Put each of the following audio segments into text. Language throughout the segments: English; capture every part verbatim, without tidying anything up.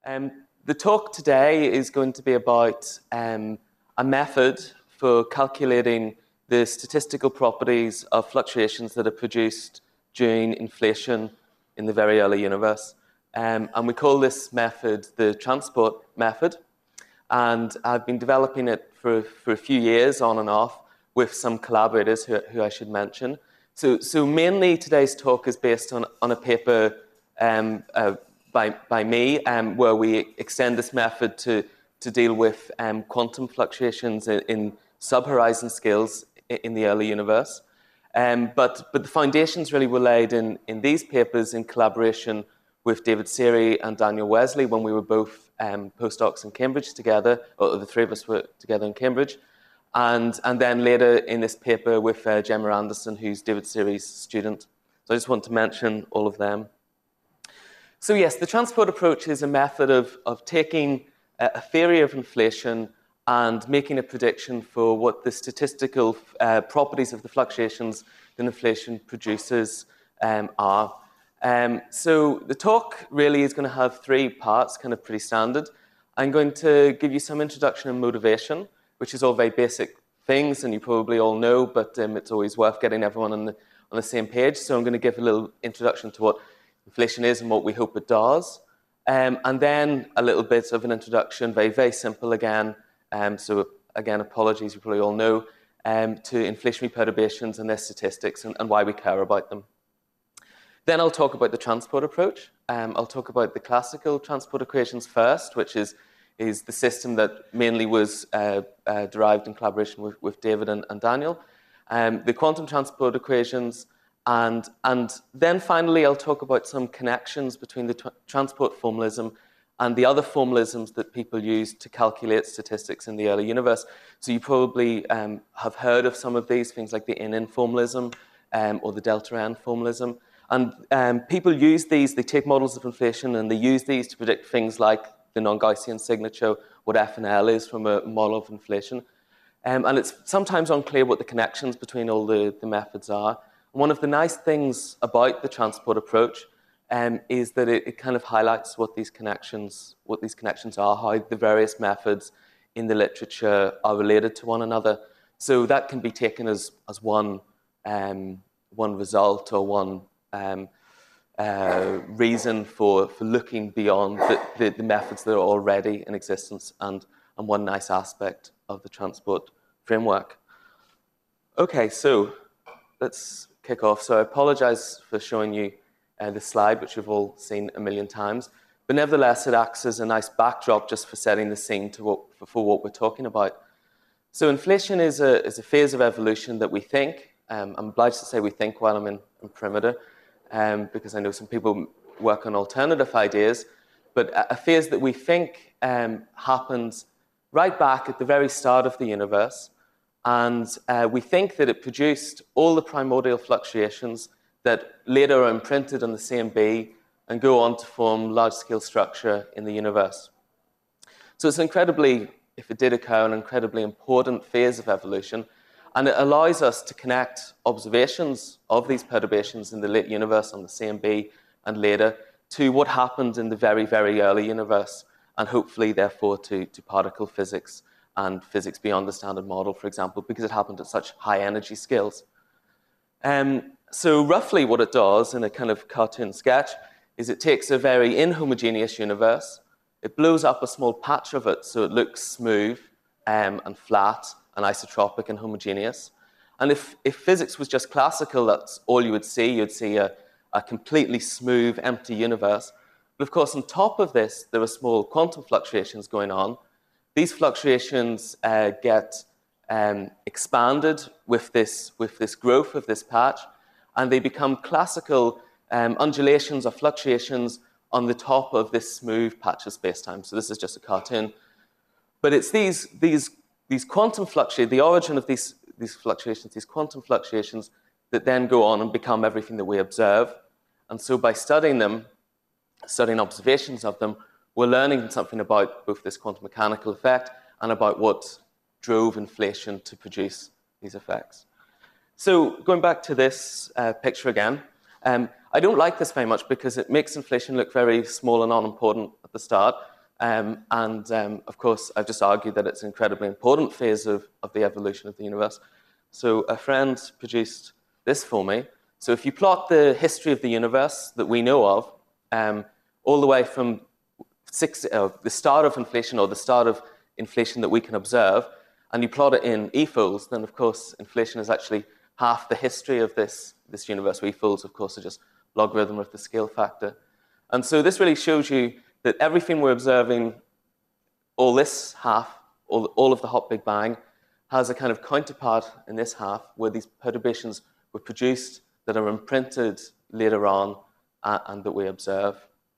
Um, the talk today is going to be about um, a method for calculating the statistical properties of fluctuations that are produced during inflation in the very early universe. Um, and we call this method the transport method. And I've been developing it for, for a few years on and off with some collaborators who, who I should mention. So, so mainly today's talk is based on, on a paper um, uh, by, by me um, where we extend this method to, to deal with um, quantum fluctuations in, in sub-horizon scales in, in the early universe. Um, but, but the foundations really were laid in, in these papers in collaboration with David Seary and Daniel Wesley when we were both um, postdocs in Cambridge together, or the three of us were together in Cambridge. And, and then later in this paper with uh, Gemma Anderson, who's David Seary's student. So I just want to mention all of them. So yes, the transport approach is a method of, of taking a, a theory of inflation and making a prediction for what the statistical uh, properties of the fluctuations that inflation produces um, are. Um, so the talk really is going to have three parts, kind of pretty standard. I'm going to give you some introduction and motivation, which is all very basic things, and you probably all know, but um, it's always worth getting everyone on the, on the same page. So I'm going to give a little introduction to what inflation is and what we hope it does. Um, and then a little bit of an introduction, very, very simple again. Um, so again, apologies, you probably all know, um, to inflationary perturbations and their statistics and, and why we care about them. Then I'll talk about the transport approach. Um, I'll talk about the classical transport equations first, which is, is the system that mainly was uh, uh, derived in collaboration with, with David and, and Daniel. Um, the quantum transport equations, and, and then finally I'll talk about some connections between the transport formalism and the other formalisms that people use to calculate statistics in the early universe. So you probably um, have heard of some of these, things like the in-in formalism um, or the delta n formalism. And um, people use these, they take models of inflation and they use these to predict things like the non-Gaussian signature, what F and L is from a model of inflation. Um, and it's sometimes unclear what the connections between all the, the methods are. And one of the nice things about the transport approach um, is that it, it kind of highlights what these connections, what these connections are, how the various methods in the literature are related to one another. So that can be taken as, as one, um, one result or one Um, uh, reason for, for looking beyond the, the, the methods that are already in existence and, and one nice aspect of the transport framework. Okay, so let's kick off. So I apologize for showing you uh, this slide, which you've all seen a million times, but nevertheless it acts as a nice backdrop just for setting the scene to what, for, for what we're talking about. So inflation is a, is a phase of evolution that we think, um, I'm obliged to say we think while I'm in, in perimeter, Um, because I know some people work on alternative ideas, but a phase that we think um, happens right back at the very start of the universe, and uh, we think that it produced all the primordial fluctuations that later are imprinted on the C M B and go on to form large-scale structure in the universe. So it's incredibly, if it did occur, an incredibly important phase of evolution. And it allows us to connect observations of these perturbations in the late universe on the C M B and later to what happened in the very, very early universe, and hopefully, therefore, to, to particle physics and physics beyond the standard model, for example, because it happened at such high energy scales. Um, so roughly what it does in a kind of cartoon sketch is it takes a very inhomogeneous universe, it blows up a small patch of it so it looks smooth um, and flat, and isotropic and homogeneous. And if, if physics was just classical, that's all you would see. You'd see a, a completely smooth, empty universe. But of course, on top of this, there are small quantum fluctuations going on. These fluctuations uh, get um, expanded with this, with this growth of this patch, and they become classical um, undulations or fluctuations on the top of this smooth patch of space-time. So this is just a cartoon. But it's these, these These quantum fluctuations, the origin of these, these fluctuations, these quantum fluctuations that then go on and become everything that we observe. And so by studying them, studying observations of them, we're learning something about both this quantum mechanical effect and about what drove inflation to produce these effects. So going back to this uh, picture again, um, I don't like this very much because it makes inflation look very small and unimportant at the start. Um, and um, of course, I've just argued that it's an incredibly important phase of, of the evolution of the universe. So a friend produced this for me. So if you plot the history of the universe that we know of, um, all the way from six, uh, the start of inflation, or the start of inflation that we can observe, and you plot it in e-fools, then of course inflation is actually half the history of this, this universe. E-fools, of course, are just logarithm of the scale factor. And so this really shows you that everything we're observing, all this half, all, all of the hot Big Bang, has a kind of counterpart in this half where these perturbations were produced that are imprinted later on uh, and that we observe.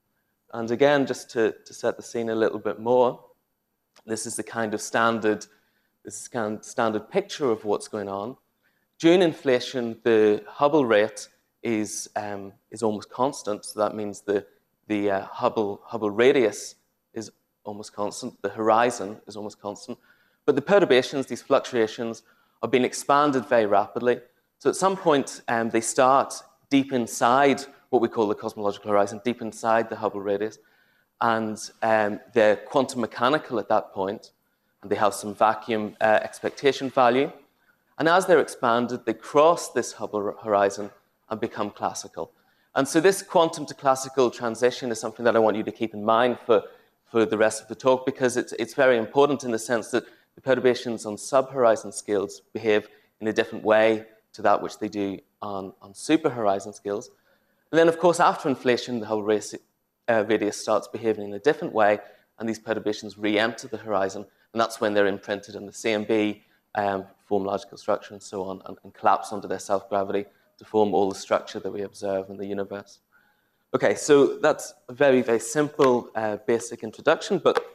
And again, just to, to set the scene a little bit more, this is the kind of standard, this is kind of standard picture of what's going on. During inflation, the Hubble rate is, um, is almost constant, so that means the, the uh, Hubble, Hubble radius is almost constant, the horizon is almost constant, but the perturbations, these fluctuations, are being expanded very rapidly. So at some point, um, they start deep inside what we call the cosmological horizon, deep inside the Hubble radius, and um, they're quantum mechanical at that point, and they have some vacuum uh, expectation value. And as they're expanded, they cross this Hubble horizon and become classical. And so this quantum to classical transition is something that I want you to keep in mind for, for the rest of the talk, because it's, it's very important in the sense that the perturbations on sub-horizon scales behave in a different way to that which they do on, on super-horizon scales. And then, of course, after inflation, the Hubble radius, uh, radius starts behaving in a different way, and these perturbations re-enter the horizon, and that's when they're imprinted in the C M B, um, form logical structure and so on, and, and collapse under their self-gravity to form all the structure that we observe in the universe. Okay, so that's a very, very simple, uh, basic introduction, but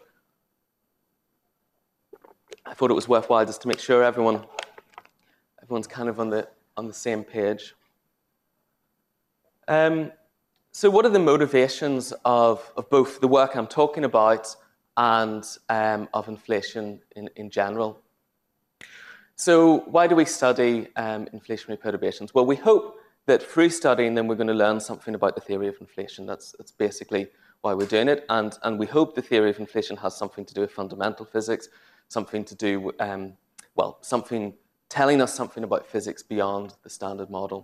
I thought it was worthwhile just to make sure everyone, everyone's kind of on the, on the same page. Um, so what are the motivations of, of both the work I'm talking about and um, of inflation in, in general? So why do we study um, inflationary perturbations? Well, we hope that through studying them, we're going to learn something about the theory of inflation. That's, that's basically why we're doing it. And, and we hope the theory of inflation has something to do with fundamental physics, something to do with, um, well, something telling us something about physics beyond the standard model.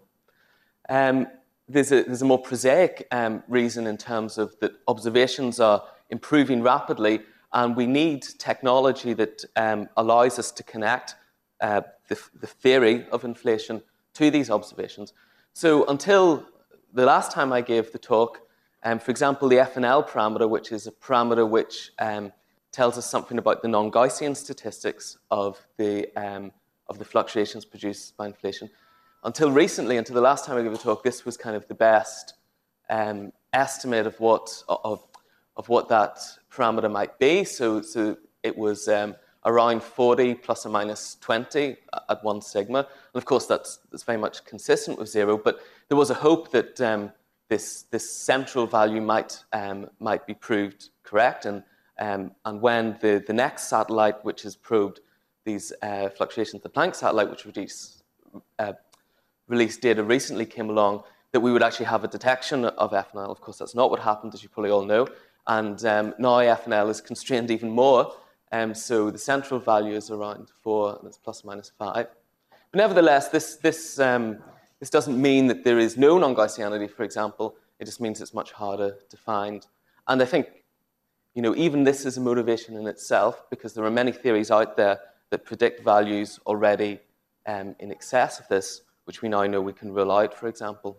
Um, there's, a, there's a more prosaic um, reason in terms of that observations are improving rapidly, and we need technology that um, allows us to connect uh, the, the theory of inflation to these observations. So until the last time I gave the talk, um, for example, the F N L parameter, which is a parameter which um, tells us something about the non-Gaussian statistics of the, um, of the fluctuations produced by inflation. Until recently, until the last time I gave a talk, this was kind of the best um, estimate of what, of, of what that parameter might be. So, so it was um, around forty plus or minus twenty at one sigma. And of course, that's, that's very much consistent with zero, but there was a hope that um, this, this central value might, um, might be proved correct. And, um, and when the, the next satellite, which has probed these uh, fluctuations, the Planck satellite, which released, uh, released data recently, came along, that we would actually have a detection of F N L. Of course, that's not what happened, as you probably all know. And um, now F N L is constrained even more. Um, so the central value is around four, and it's plus or minus five. But nevertheless, this, this, um, this doesn't mean that there is no non-Gaussianity, for example. It just means it's much harder to find. And I think, you know, even this is a motivation in itself, because there are many theories out there that predict values already um, in excess of this, which we now know we can rule out, for example.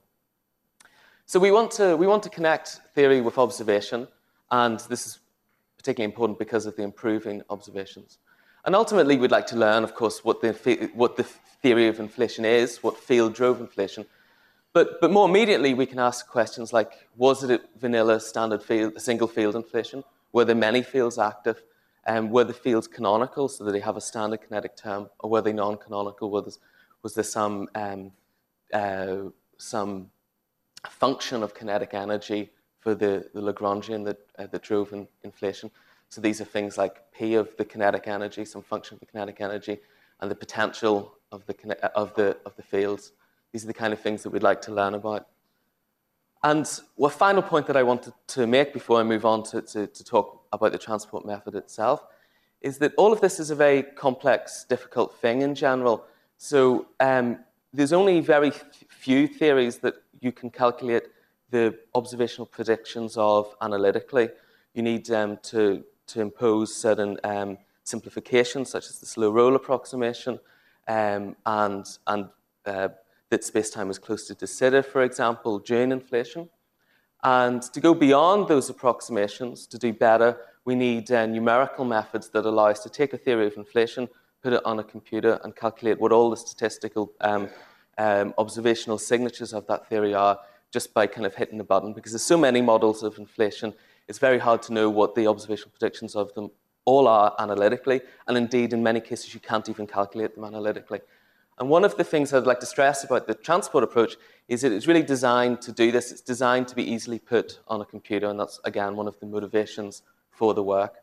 So we want to, we want to connect theory with observation, and this is particularly important because of the improving observations. And ultimately, we'd like to learn, of course, what the, what the theory of inflation is, what field drove inflation. But, but more immediately, we can ask questions like, was it a vanilla standard field, a single field inflation? Were there many fields active? Um, were the fields canonical, so that they have a standard kinetic term? Or were they non-canonical? Was, was there some, um, uh, some function of kinetic energy for the, the Lagrangian that, uh, that drove in, inflation? So these are things like P of the kinetic energy, some function of the kinetic energy, and the potential of the, of the, of the fields. These are the kind of things that we'd like to learn about. And one final point that I wanted to make before I move on to, to, to talk about the transport method itself, is that all of this is a very complex, difficult thing in general. So um, there's only very few theories that you can calculate the observational predictions of analytically. You need um, to, to impose certain um, simplifications, such as the slow roll approximation, um, and, and uh, that space-time is close to de Sitter, for example, during inflation. And to go beyond those approximations, to do better, we need uh, numerical methods that allow us to take a theory of inflation, put it on a computer, and calculate what all the statistical um, um, observational signatures of that theory are just by kind of hitting a button. Because there's so many models of inflation, it's very hard to know what the observational predictions of them all are analytically. And indeed, in many cases, you can't even calculate them analytically. And one of the things I'd like to stress about the transport approach is that it's really designed to do this. It's designed to be easily put on a computer, and that's, again, one of the motivations for the work.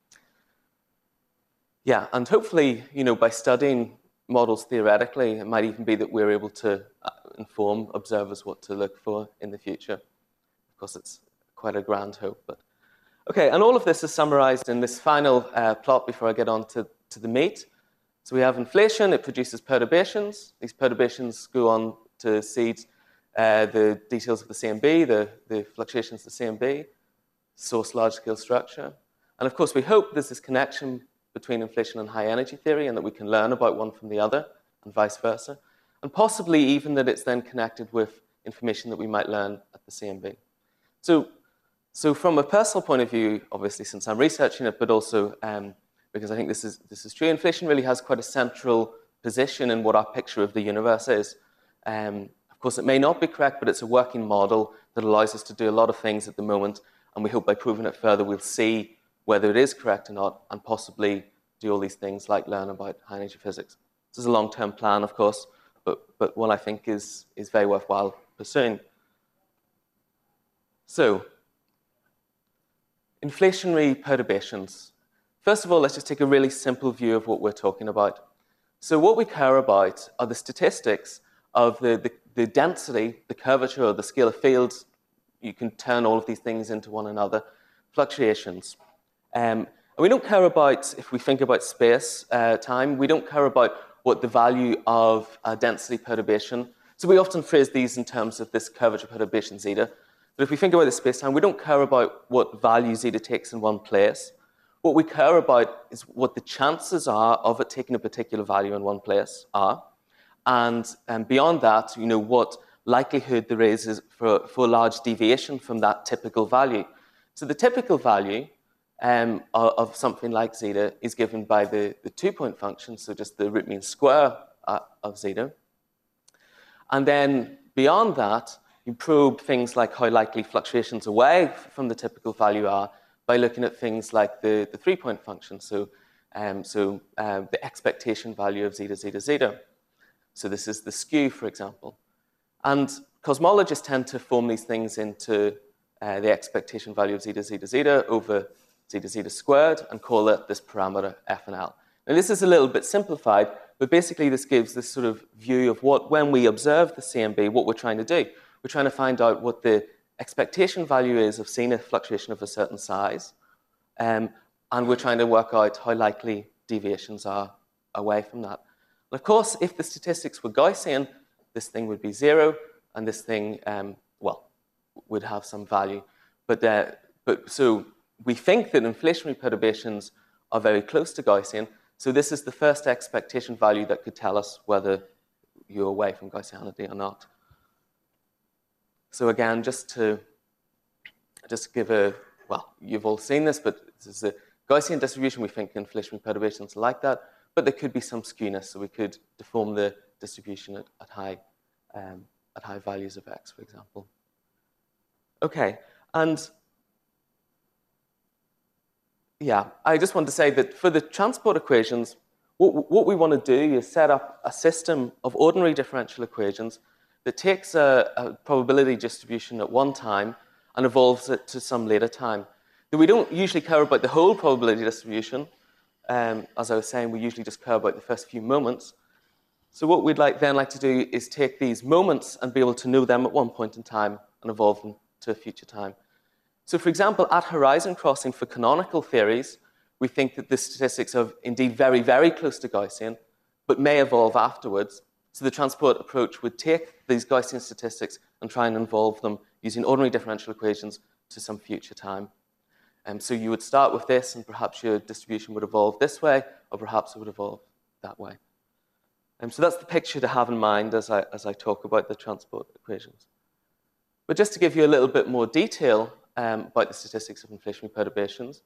Yeah, and hopefully, you know, by studying models theoretically, it might even be that we're able to inform observers what to look for in the future. Of course, it's quite a grand hope. But okay, and all of this is summarized in this final uh, plot before I get on to, to the meat. So we have inflation, it produces perturbations. These perturbations go on to seed uh, the details of the C M B, the, the fluctuations of the C M B, source large-scale structure. And of course, we hope there's this connection between inflation and high energy theory and that we can learn about one from the other and vice versa. And possibly even that it's then connected with information that we might learn at the C M B. So, so from a personal point of view, obviously, since I'm researching it, but also um, because I think this is, this is true, inflation really has quite a central position in what our picture of the universe is. Um, of course, it may not be correct, but it's a working model that allows us to do a lot of things at the moment, and we hope by proving it further, we'll see whether it is correct or not, and possibly do all these things like learn about high energy physics. This is a long-term plan, of course, but, but one I think is, is very worthwhile pursuing. So, inflationary perturbations. First of all, let's just take a really simple view of what we're talking about. So what we care about are the statistics of the, the, the density, the curvature, or the scale of fields. You can turn all of these things into one another, fluctuations. Um, and we don't care about, if we think about space, uh, time, we don't care about what the value of a density perturbation. So we often phrase these in terms of this curvature perturbation zeta. But if we think about the space-time, we don't care about what value zeta takes in one place. What we care about is what the chances are of it taking a particular value in one place are. And um, beyond that, you know, what likelihood there is, is for, for a large deviation from that typical value. So the typical value um, of, of something like zeta is given by the, the two-point function, so just the root mean square uh, of zeta. And then beyond that, you probe things like how likely fluctuations away from the typical value are by looking at things like the, the three-point function, so, um, so um, the expectation value of zeta, zeta, zeta. So this is the skew, for example. And cosmologists tend to form these things into uh, the expectation value of zeta, zeta, zeta over zeta, zeta squared and call it this parameter f and l. Now this is a little bit simplified, but basically this gives this sort of view of what, when we observe the C M B, what we're trying to do. We're trying to find out what the expectation value is of seeing a fluctuation of a certain size, um, and we're trying to work out how likely deviations are away from that. And of course, if the statistics were Gaussian, this thing would be zero, and this thing, um, well, would have some value. But, uh, but so we think that inflationary perturbations are very close to Gaussian, so this is the first expectation value that could tell us whether you're away from Gaussianity or not. So again, just to just give a, well, you've all seen this, but this is a Gaussian distribution. We think inflationary perturbations are like that, but there could be some skewness, so we could deform the distribution at, at, high, um, at high values of x, for example. Okay, and yeah, I just want to say that for the transport equations, what, what we want to do is set up a system of ordinary differential equations that takes a, a probability distribution at one time and evolves it to some later time. That we don't usually care about the whole probability distribution. Um, as I was saying, we usually just care about the first few moments. So what we'd like then like to do is take these moments and be able to know them at one point in time and evolve them to a future time. So for example, at horizon crossing for canonical theories, we think that the statistics are indeed very, very close to Gaussian, but may evolve afterwards. So the transport approach would take these Gaussian statistics and try and involve them using ordinary differential equations to some future time. Um, so you would start with this, and perhaps your distribution would evolve this way, or perhaps it would evolve that way. Um, so that's the picture to have in mind as I, as I talk about the transport equations. But just to give you a little bit more detail um, about the statistics of inflationary perturbations.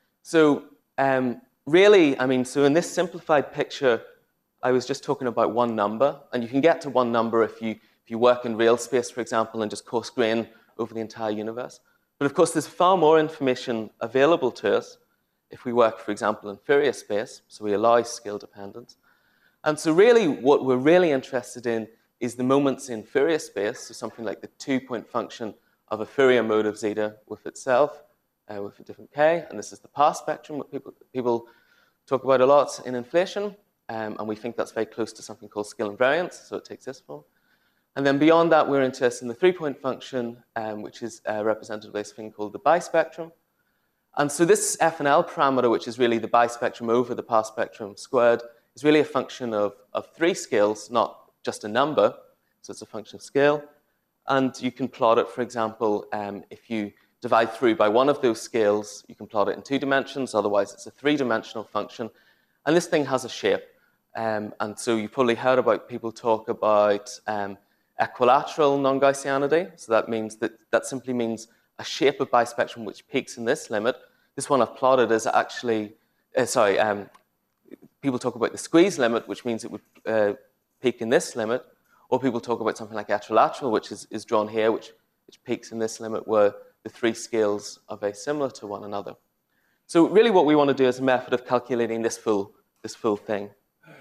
So um, really, I mean, so in this simplified picture, I was just talking about one number, and you can get to one number if you, if you work in real space, for example, and just coarse grain over the entire universe. But of course, there's far more information available to us if we work, for example, in Fourier space, so we allow scale dependence. And so really, what we're really interested in is the moments in Fourier space, so something like the two-point function of a Fourier mode of zeta with itself, uh, with a different k, and this is the path spectrum, what people, people talk about a lot in inflation, um, and we think that's very close to something called scale invariance, so it takes this form. And then beyond that, we're interested in the three-point function, um, which is uh, represented by this thing called the bispectrum. And so this F N L parameter, which is really the bispectrum over the path spectrum squared, is really a function of, of three scales, not just a number. So it's a function of scale. And you can plot it, for example, um, if you divide through by one of those scales, you can plot it in two dimensions. Otherwise, it's a three-dimensional function. And this thing has a shape. Um, and so you've probably heard about people talk about um, equilateral non-Gaussianity. So that means that that simply means a shape of bispectrum which peaks in this limit. This one I've plotted is actually, uh, sorry, um, people talk about the squeeze limit, which means it would uh, peak in this limit. Or people talk about something like etrilateral, which is, is drawn here, which, which peaks in this limit, where the three scales are very similar to one another. So really what we want to do is a method of calculating this full, this full thing.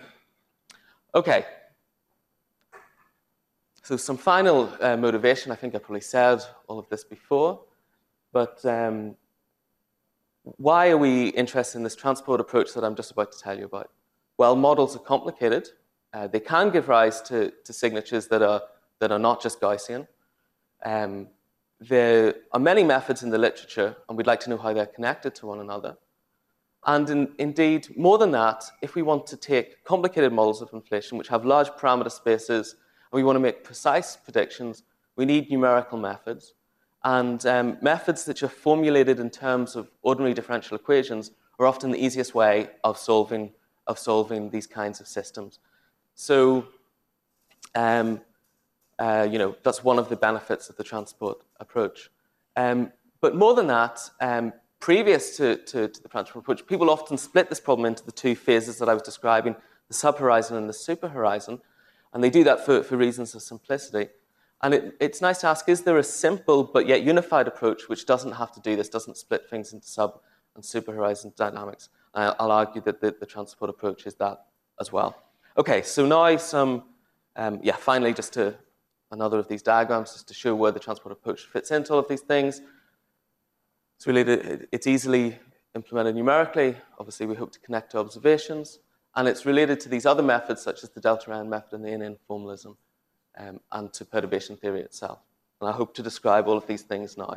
Okay. So some final uh, motivation. I think I probably said all of this before. But um, why are we interested in this transport approach that I'm just about to tell you about? Well, models are complicated. Uh, they can give rise to, to signatures that are, that are not just Gaussian. Um, there are many methods in the literature, and we'd like to know how they're connected to one another. And in, indeed, more than that, if we want to take complicated models of inflation, which have large parameter spaces, and we want to make precise predictions, we need numerical methods. And um, methods that are formulated in terms of ordinary differential equations are often the easiest way of solving, of solving these kinds of systems. So, um, uh, you know, that's one of the benefits of the transport approach. Um, but more than that, um, previous to, to, to the transport approach, people often split this problem into the two phases that I was describing, the subhorizon and the superhorizon. And they do that for, for reasons of simplicity. And it, it's nice to ask, is there a simple but yet unified approach which doesn't have to do this, doesn't split things into sub and superhorizon dynamics? And I'll argue that the, the transport approach is that as well. Okay, so now some, um, yeah, finally just to another of these diagrams just to show where the transport approach fits into all of these things. It's related, it's easily implemented numerically. Obviously, we hope to connect to observations. And it's related to these other methods, such as the delta N method and the N N formalism, um, and to perturbation theory itself. And I hope to describe all of these things now.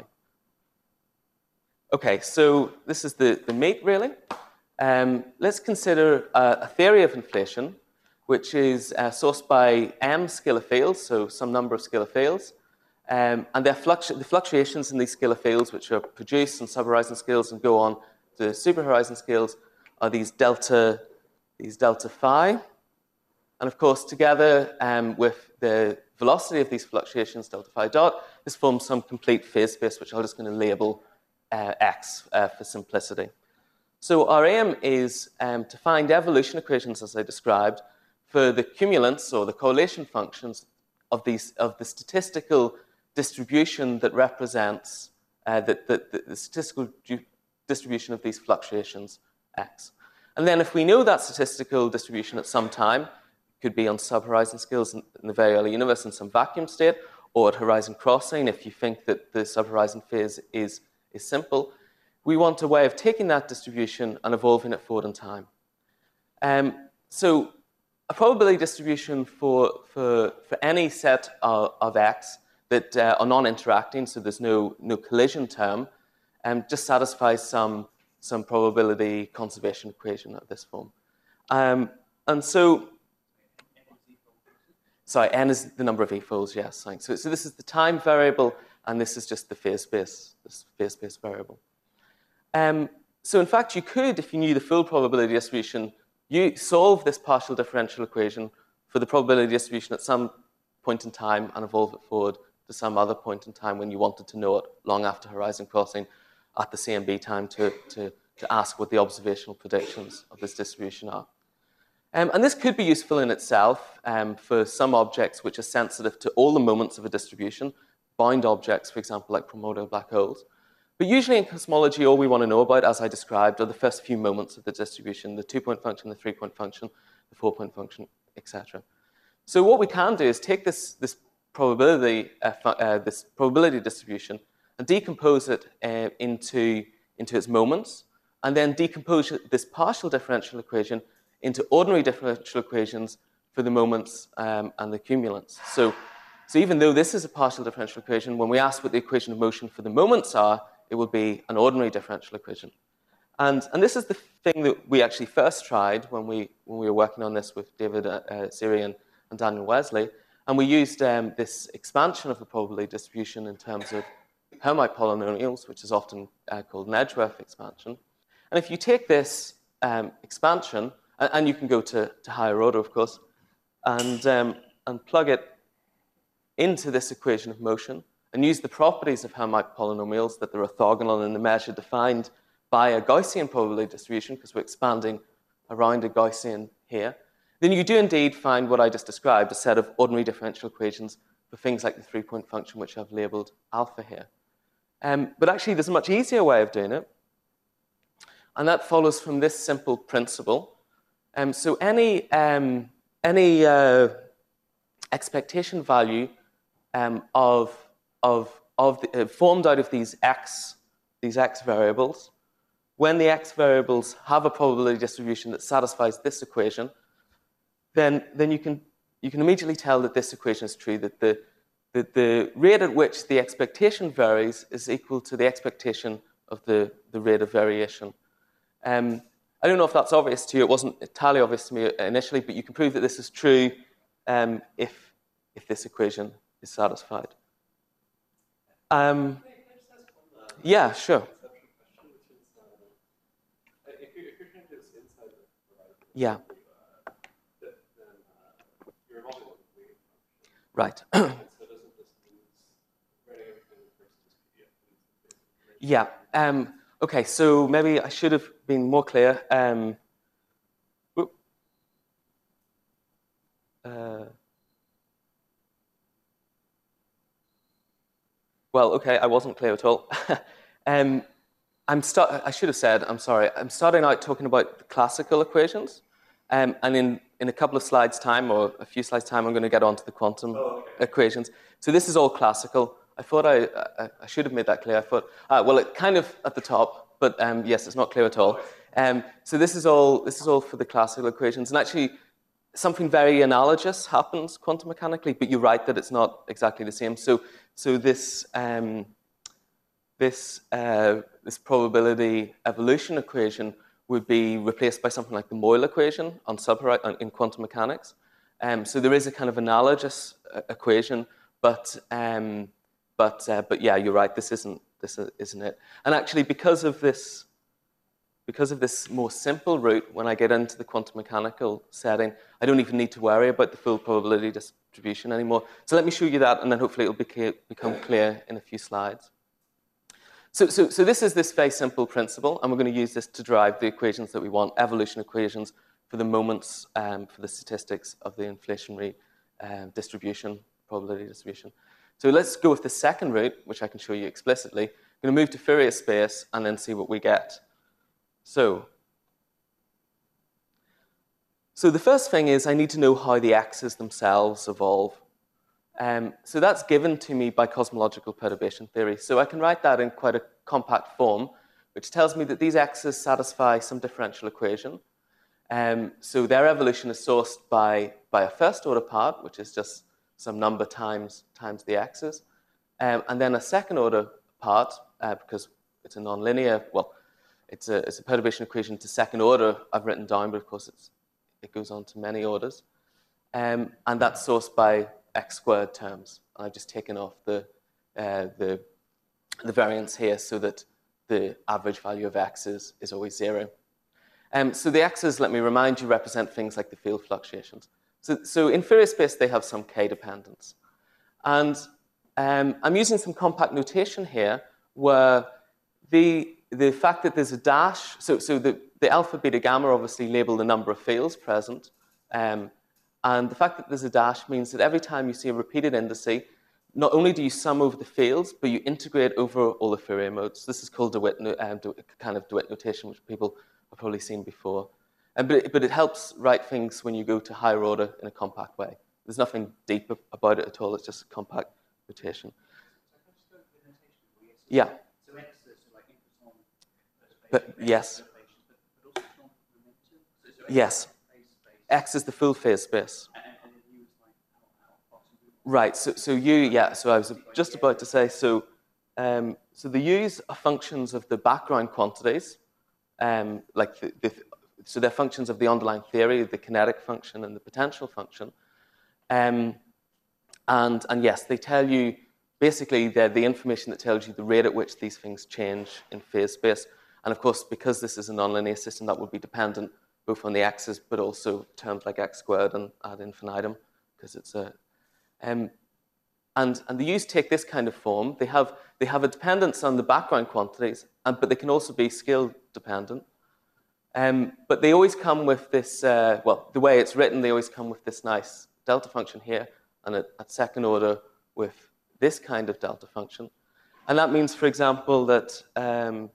Okay, so this is the, the meat, really. Um, let's consider uh, a theory of inflation, which is uh, sourced by m scalar fields, so some number of scalar fields. Um, and fluctu the fluctuations in these scalar fields, which are produced in subhorizon scales and go on to superhorizon scales, are these delta, these delta phi. And of course, together um, with the velocity of these fluctuations, delta phi dot, this forms some complete phase space, which I'm just going to label uh, x uh, for simplicity. So our aim is um, to find evolution equations, as I described, for the cumulants or the correlation functions of, these, of the statistical distribution that represents uh, the, the, the statistical distribution of these fluctuations, x. And then if we know that statistical distribution at some time, it could be on subhorizon scales in, in the very early universe in some vacuum state, or at horizon crossing if you think that the subhorizon phase is, is simple, we want a way of taking that distribution and evolving it forward in time. Um, so a probability distribution for, for, for any set of, of x that uh, are non-interacting, so there's no, no collision term, um, just satisfies some, some probability conservation equation of this form. Um, and so, sorry, n is the number of eFolds, yes. Thanks. So, so this is the time variable, and this is just the phase space, this phase space variable. Um, so in fact, you could, if you knew the full probability distribution, you solve this partial differential equation for the probability distribution at some point in time and evolve it forward to some other point in time when you wanted to know it long after horizon crossing at the C M B time to, to, to ask what the observational predictions of this distribution are. Um, and this could be useful in itself um, for some objects which are sensitive to all the moments of a distribution, bound objects, for example, like primordial black holes. But usually in cosmology, all we want to know about, as I described, are the first few moments of the distribution, the two-point function, the three-point function, the four-point function, et cetera. So what we can do is take this, this, probability, uh, uh, this probability distribution and decompose it uh, into, into its moments, and then decompose this partial differential equation into ordinary differential equations for the moments um, and the cumulants. So, so even though this is a partial differential equation, when we ask what the equation of motion for the moments are, it will be an ordinary differential equation. And, and this is the thing that we actually first tried when we, when we were working on this with David uh, uh, Siri and, and Daniel Wesley. And we used um, this expansion of the probability distribution in terms of Hermite polynomials, which is often uh, called an Edgeworth expansion. And if you take this um, expansion, and, and you can go to, to higher order, of course, and, um, and plug it into this equation of motion, and use the properties of Hermite polynomials, that they're orthogonal in the measure defined by a Gaussian probability distribution, because we're expanding around a Gaussian here, then you do indeed find what I just described, a set of ordinary differential equations for things like the three-point function, which I've labeled alpha here. Um, but actually, there's a much easier way of doing it, and that follows from this simple principle. Um, so any, um, any uh, expectation value um, of Of, of the, uh, formed out of these x, these x variables, when the x variables have a probability distribution that satisfies this equation, then, then you, can, you can immediately tell that this equation is true, that the, that the rate at which the expectation varies is equal to the expectation of the, the rate of variation. Um, I don't know if that's obvious to you. It wasn't entirely obvious to me initially, but you can prove that this is true um, if, if this equation is satisfied. Um, yeah, sure. Yeah. Right. Yeah. Um, okay, so maybe I should have been more clear. Um, uh, Well, okay, I wasn't clear at all. um, I'm start I should have said, I'm sorry, I'm starting out talking about the classical equations. Um, and in, in a couple of slides' time, or a few slides' time, I'm going to get onto the quantum oh, okay. equations. So this is all classical. I thought I, I, I should have made that clear. I thought, uh, well, it kind of at the top, but um, yes, it's not clear at all. Um, so this is all this is all for the classical equations. And actually, something very analogous happens quantum mechanically, but you're right that it's not exactly the same. So, so this um, this uh, this probability evolution equation would be replaced by something like the Moyle equation on subhorizon in quantum mechanics. Um, so there is a kind of analogous uh, equation, but um, but uh, but yeah, you're right. This isn't this isn't it. And actually, because of this. Because of this more simple route, when I get into the quantum mechanical setting, I don't even need to worry about the full probability distribution anymore. So let me show you that, and then hopefully it'll be, become clear in a few slides. So, so, so this is this very simple principle, and we're going to use this to derive the equations that we want, evolution equations for the moments, um, for the statistics of the inflationary uh, distribution, probability distribution. So let's go with the second route, which I can show you explicitly. I'm going to move to Fourier space and then see what we get. So, so the first thing is I need to know how the x's themselves evolve. Um, so that's given to me by cosmological perturbation theory. So I can write that in quite a compact form, which tells me that these x's satisfy some differential equation. Um, so their evolution is sourced by, by a first order part, which is just some number times, times the x's. Um, and then a second order part, uh, because it's a nonlinear, well, it's a, it's a perturbation equation to second order I've written down, but of course it's, it goes on to many orders. Um, and that's sourced by x squared terms. I've just taken off the, uh, the, the variance here so that the average value of x is, is always zero. Um, so the x's, let me remind you, represent things like the field fluctuations. So, so in Fourier space, they have some k dependence. And um, I'm using some compact notation here where the, the fact that there's a dash, so, so the, the alpha, beta, gamma obviously label the number of fields present. Um, and the fact that there's a dash means that every time you see a repeated indice, not only do you sum over the fields, but you integrate over all the Fourier modes. This is called DeWitt, um, kind of DeWitt notation, which people have probably seen before. Um, but, it, but it helps write things when you go to higher order in a compact way. There's nothing deep about it at all. It's just a compact notation. Yeah. But yes. Yes. X is the full phase space. Right, so, so U, yeah, so I was just about to say, so, um, so the U's are functions of the background quantities, um, like the, the, so they're functions of the underlying theory, the kinetic function and the potential function. Um, and, and yes, they tell you, basically, they're the information that tells you the rate at which these things change in phase space. And of course, because this is a nonlinear system, that would be dependent both on the x's, but also terms like x squared and ad infinitum, because it's a, Um, and, and the U's take this kind of form. They have, they have a dependence on the background quantities, and, but they can also be scale dependent. Um, but they always come with this, uh, well, the way it's written, they always come with this nice delta function here, and at, at second order with this kind of delta function. And that means, for example, that um,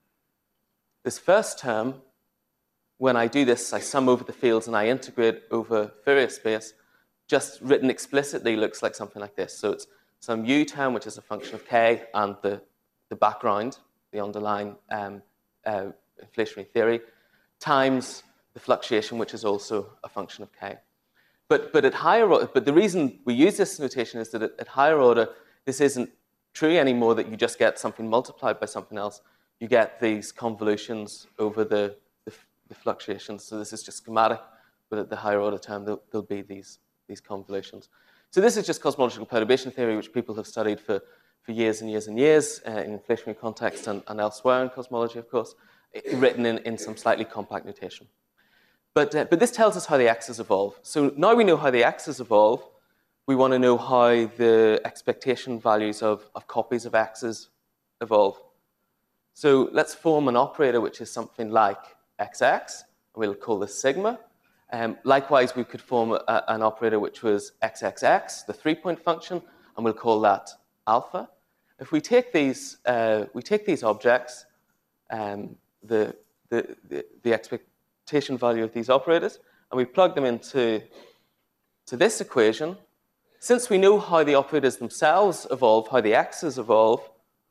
this first term, when I do this, I sum over the fields and I integrate over Fourier space, just written explicitly looks like something like this. So it's some U term, which is a function of k, and the, the background, the underlying um, uh, inflationary theory, times the fluctuation, which is also a function of k. But, but, at higher order, but the reason we use this notation is that at, at higher order, this isn't true anymore that you just get something multiplied by something else. You get these convolutions over the, the, the fluctuations. So this is just schematic, but at the higher order term, there'll, there'll be these these convolutions. So this is just cosmological perturbation theory, which people have studied for, for years and years and years uh, in inflationary context and, and elsewhere in cosmology, of course, written in, in some slightly compact notation. But, uh, but this tells us how the x's evolve. So now we know how the x's evolve. We want to know how the expectation values of, of copies of x's evolve. So let's form an operator which is something like xx, and we'll call this sigma. Um, likewise, we could form a, an operator which was xxx, the three-point function, and we'll call that alpha. If we take these, uh, we take these objects, um, the, the, the, the expectation value of these operators, and we plug them into to this equation. Since we know how the operators themselves evolve, how the x's evolve,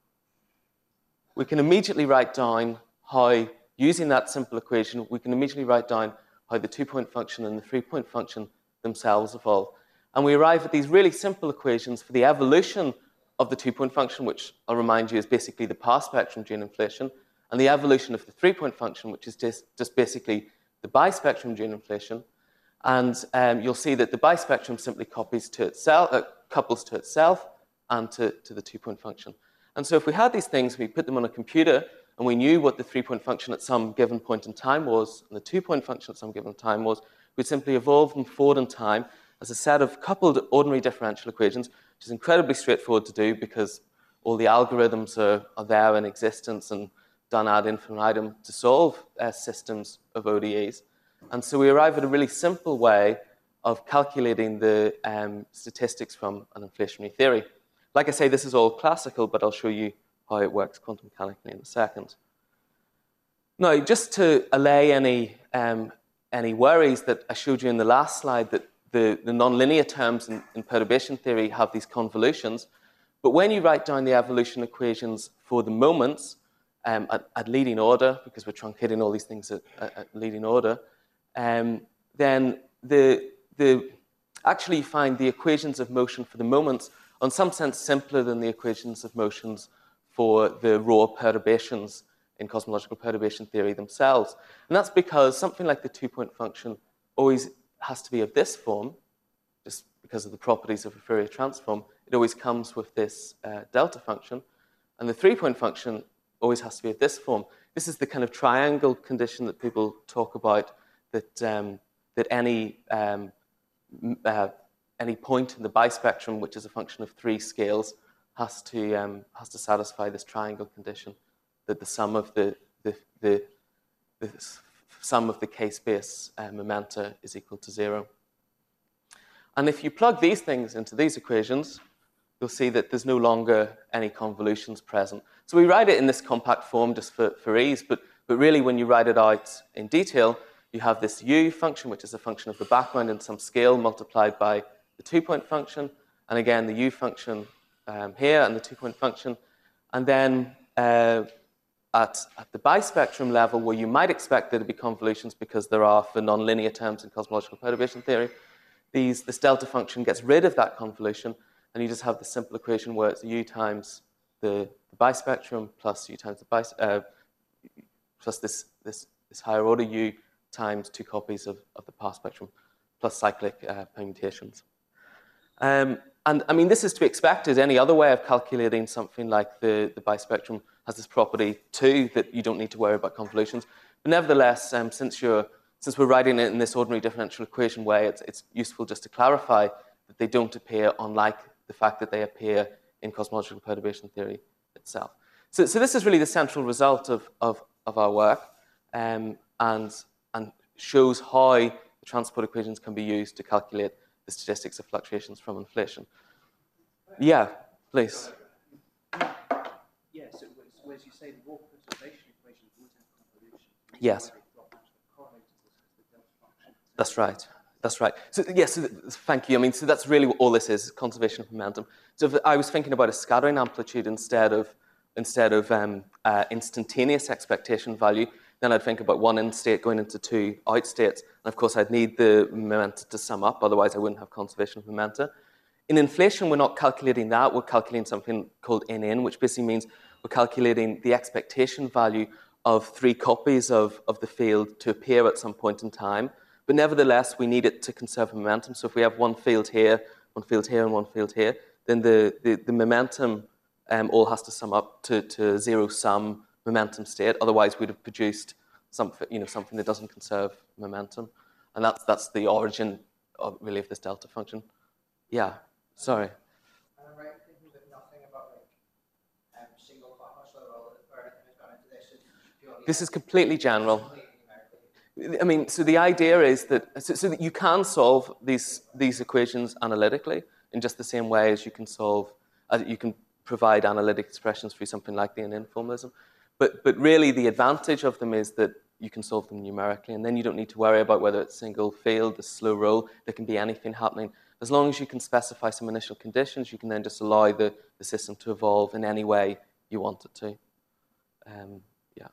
we can immediately write down how, using that simple equation, we can immediately write down how the two-point function and the three-point function themselves evolve. And we arrive at these really simple equations for the evolution of the two-point function, which I'll remind you is basically the power spectrum during inflation, and the evolution of the three-point function, which is just, just basically the bispectrum during inflation. And um, you'll see that the bispectrum simply copies to itself, uh, couples to itself and to, to the two-point function. And so if we had these things, we put them on a computer, and we knew what the three-point function at some given point in time was, and the two-point function at some given time was, we'd simply evolve them forward in time as a set of coupled ordinary differential equations, which is incredibly straightforward to do because all the algorithms are, are there in existence and done ad infinitum to solve uh, systems of O D Es. And so we arrive at a really simple way of calculating the um, statistics from an inflationary theory. Like I say, this is all classical, but I'll show you how it works quantum mechanically in a second. Now, just to allay any, um, any worries that I showed you in the last slide, that the, the nonlinear terms in, in perturbation theory have these convolutions, but when you write down the evolution equations for the moments um, at, at leading order, because we're truncating all these things at, at, at leading order, um, then the, the, actually you find the equations of motion for the moments are in some sense simpler than the equations of motions for the raw perturbations in cosmological perturbation theory themselves. And that's because something like the two-point function always has to be of this form, just because of the properties of a Fourier transform. It always comes with this uh, delta function. And the three-point function always has to be of this form. This is the kind of triangle condition that people talk about, that, um, that any, um, uh, any point in the bispectrum, which is a function of three scales, has to, um, has to satisfy this triangle condition, that the sum of the, the, the, the sum of the k-space uh, momenta is equal to zero. And if you plug these things into these equations, you'll see that there's no longer any convolutions present. So we write it in this compact form just for, for ease, but, but really when you write it out in detail, you have this u function, which is a function of the background in some scale multiplied by the two-point function, and again the u function um, here and the two-point function. And then uh, at, at the bispectrum level, where you might expect there to be convolutions because there are for nonlinear terms in cosmological perturbation theory, these, this delta function gets rid of that convolution, and you just have the simple equation where it's u times the, the bispectrum plus u times the bis, uh, plus this, this, this higher order u times two copies of, of the past spectrum plus cyclic uh, permutations. Um, and I mean, this is to be expected. Any other way of calculating something like the, the bispectrum has this property too, that you don't need to worry about convolutions. But nevertheless, um, since, you're, since we're writing it in this ordinary differential equation way, it's, it's useful just to clarify that they don't appear, unlike the fact that they appear in cosmological perturbation theory itself. So, so this is really the central result of, of, of our work, um, and, and shows how the transport equations can be used to calculate the statistics of fluctuations from inflation. Yeah, please. Yes, so as you say, the raw perturbation equations would have convolutions. Yes. That's right. That's right. So yes, so thank you. I mean, so that's really what all this is: conservation of momentum. So if I was thinking about a scattering amplitude instead of instead of um, uh, instantaneous expectation value, then I'd think about one in state going into two out states, and of course I'd need the momenta to sum up. Otherwise, I wouldn't have conservation of momenta. In inflation, we're not calculating that. We're calculating something called N N, which basically means we're calculating the expectation value of three copies of, of the field to appear at some point in time. But nevertheless, we need it to conserve momentum. So if we have one field here, one field here, and one field here, then the, the, the momentum um, all has to sum up to, to a zero-sum momentum state. Otherwise, we'd have produced something, you know, something that doesn't conserve momentum. And that's, that's the origin of, really, of this delta function. Yeah, sorry. Am I right in thinking that nothing about like um, single Laplace level or anything has gone into this? It's purely This is completely general. I mean, so the idea is that, so, so that you can solve these, these equations analytically in just the same way as you can solve, uh, you can provide analytic expressions through something like the N N formalism. But, but really the advantage of them is that you can solve them numerically, and then you don't need to worry about whether it's single field, the slow roll, there can be anything happening. As long as you can specify some initial conditions, you can then just allow the, the system to evolve in any way you want it to. Um, yeah.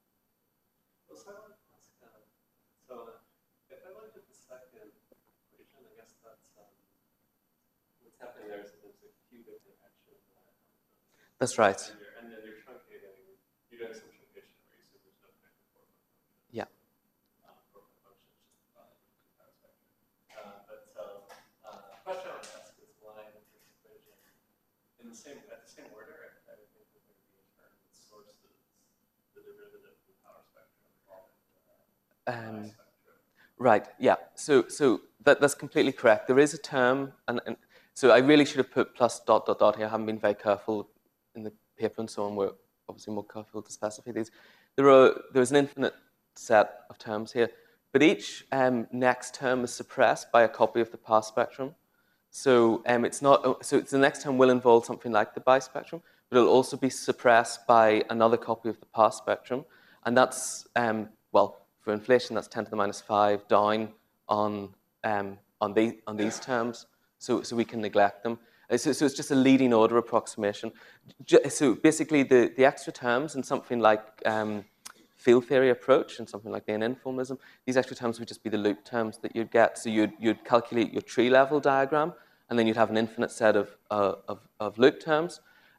That's right. And, you're, and then you're truncating, you're doing some truncation where you say there's no kind of four-point function. Yeah. Um, four-point function is just uh, uh, but so, uh, question I want to ask is why this equation, in the same, at the same order, I would think that there would be a term that sources the derivative of the power spectrum involving the um, spectrum. Right, yeah. So, so that, that's completely correct. There is a term, and, and so I really should have put plus dot dot dot here. I haven't been very careful in the paper and so on. We're obviously more careful to specify these. There are there's an infinite set of terms here, but each um, next term is suppressed by a copy of the past spectrum. So um, it's not. So it's, the next term will involve something like the bispectrum, but it'll also be suppressed by another copy of the past spectrum, and that's um, well. For inflation, that's ten to the minus five down on, um, on, the, on these terms, so, so we can neglect them. So, so it's just a leading order approximation. So basically, the, the extra terms in something like um, field theory approach and something like the N N formalism, these extra terms would just be the loop terms that you'd get. So you'd, you'd calculate your tree level diagram, and then you'd have an infinite set of, uh, of, of loop terms.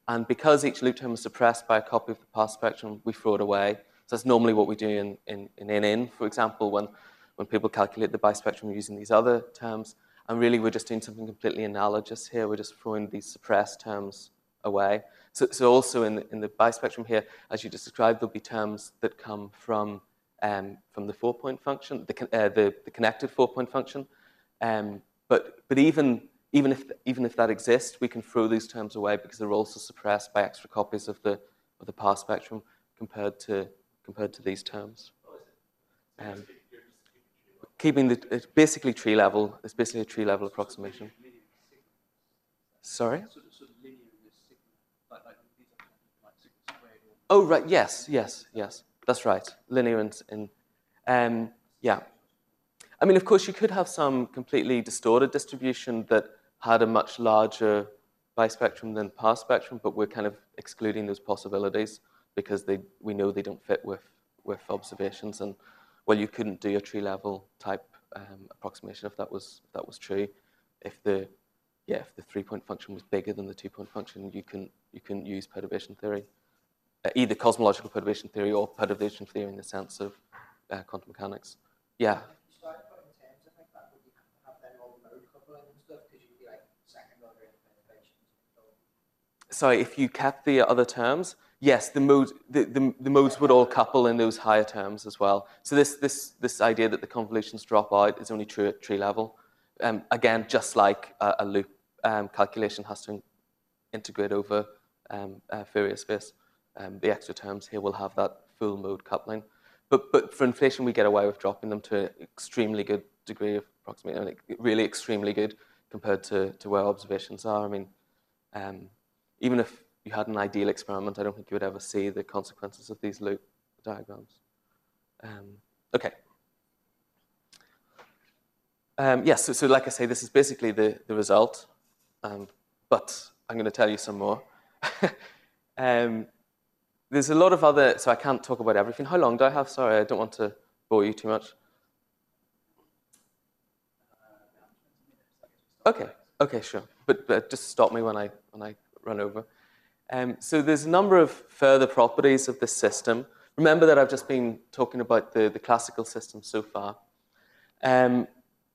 And because each loop term is suppressed by a copy of the path spectrum, we throw it away. So that's normally what we do in, in, in N N, for example, when, when people calculate the bispectrum using these other terms. And really, we're just doing something completely analogous here. We're just throwing these suppressed terms away. So, so also in the, in the bispectrum here, as you just described, there'll be terms that come from, um, from the four-point function, the, uh, the, the connected four-point function. Um, but but even, even, if, even if that exists, we can throw these terms away because they're also suppressed by extra copies of the, of the path spectrum compared to, compared to these terms. Um, keeping the, it's basically tree level, it's basically a tree level approximation. Sorry? Sort of, sort of linear in this signal, like, like these are like sigma squared or... Oh, right, yes, yes, yes. That's right, linear in, in um, yeah. I mean, of course, you could have some completely distorted distribution that had a much larger bispectrum than path spectrum, but we're kind of excluding those possibilities because they, we know they don't fit with, with observations. And, well, you couldn't do a tree-level type um, approximation if that was, if that was true. If the, yeah, if the three-point function was bigger than the two-point function, you couldn't, you couldn't use perturbation theory. Uh, either cosmological perturbation theory or perturbation theory in the sense of uh, quantum mechanics. Yeah? Sorry, if you kept the other terms, yes, the, mode, the, the, the modes would all couple in those higher terms as well. So this, this, this idea that the convolutions drop out is only true at tree level. Um, again, just like a, a loop um, calculation has to in integrate over um, uh, Fourier space, um, the extra terms here will have that full mode coupling. But, but for inflation, we get away with dropping them to an extremely good degree of approximation, I mean, really extremely good compared to, to where observations are. I mean, um, even if you had an ideal experiment, I don't think you would ever see the consequences of these loop diagrams. Um, okay. Um, yes, so, so like I say, this is basically the, the result, um, but I'm going to tell you some more. um, there's a lot of other, so I can't talk about everything. How long do I have? Sorry, I don't want to bore you too much. Okay, okay, sure. But, but just stop me when I, when I run over. Um, so there's a number of further properties of this system. Remember that I've just been talking about the, the classical system so far. Um,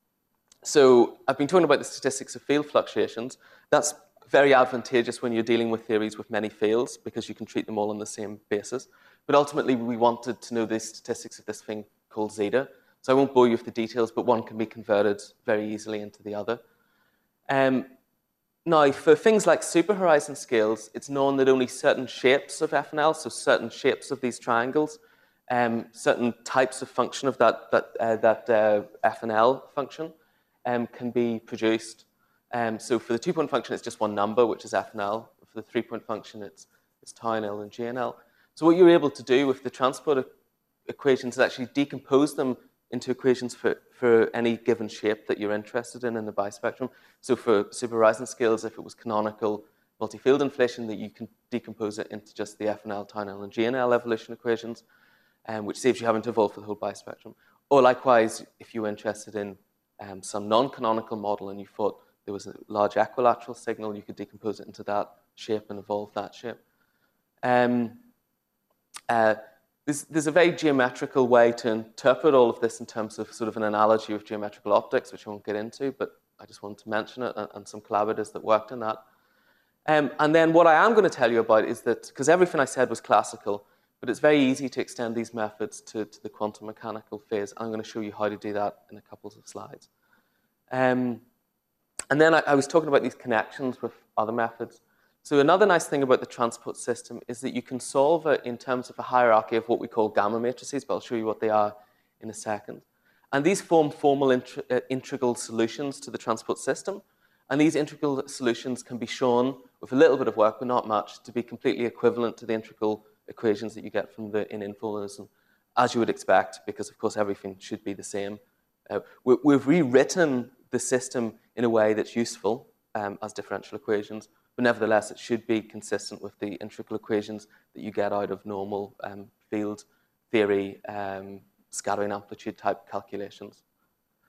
so I've been talking about the statistics of field fluctuations. That's very advantageous when you're dealing with theories with many fields because you can treat them all on the same basis. But ultimately, we wanted to know the statistics of this thing called zeta. So I won't bore you with the details, but one can be converted very easily into the other. Um, now, for things like superhorizon scales, it's known that only certain shapes of F N L, so certain shapes of these triangles, um, certain types of function of that, that, uh, that uh, F N L function um, can be produced. Um, so for the two-point function, it's just one number, which is F N L. For the three-point function, it's, it's tau N L and G N L. So what you're able to do with the transport e equations is actually decompose them into equations for, for any given shape that you're interested in in the bispectrum. So for superhorizon scales, if it was canonical multi-field inflation, that you can decompose it into just the F N L, tau N L, and G N L evolution equations, um, which saves you having to evolve for the whole bispectrum. Or likewise, if you were interested in um, some non-canonical model and you thought there was a large equilateral signal, you could decompose it into that shape and evolve that shape. Um, uh, There's, there's a very geometrical way to interpret all of this in terms of sort of an analogy with geometrical optics, which I won't get into, but I just wanted to mention it, and, and some collaborators that worked on that. Um, and then what I am going to tell you about is that, because everything I said was classical, but it's very easy to extend these methods to, to the quantum mechanical phase. I'm going to show you how to do that in a couple of slides. Um, and then I, I was talking about these connections with other methods. So another nice thing about the transport system is that you can solve it in terms of a hierarchy of what we call gamma matrices, but I'll show you what they are in a second. And these form formal integ uh, integral solutions to the transport system. And these integral solutions can be shown with a little bit of work, but not much, to be completely equivalent to the integral equations that you get from the in-in formalism, as you would expect, because of course everything should be the same. Uh, we, we've rewritten the system in a way that's useful um, as differential equations, but nevertheless, it should be consistent with the integral equations that you get out of normal um, field theory, um, scattering amplitude type calculations.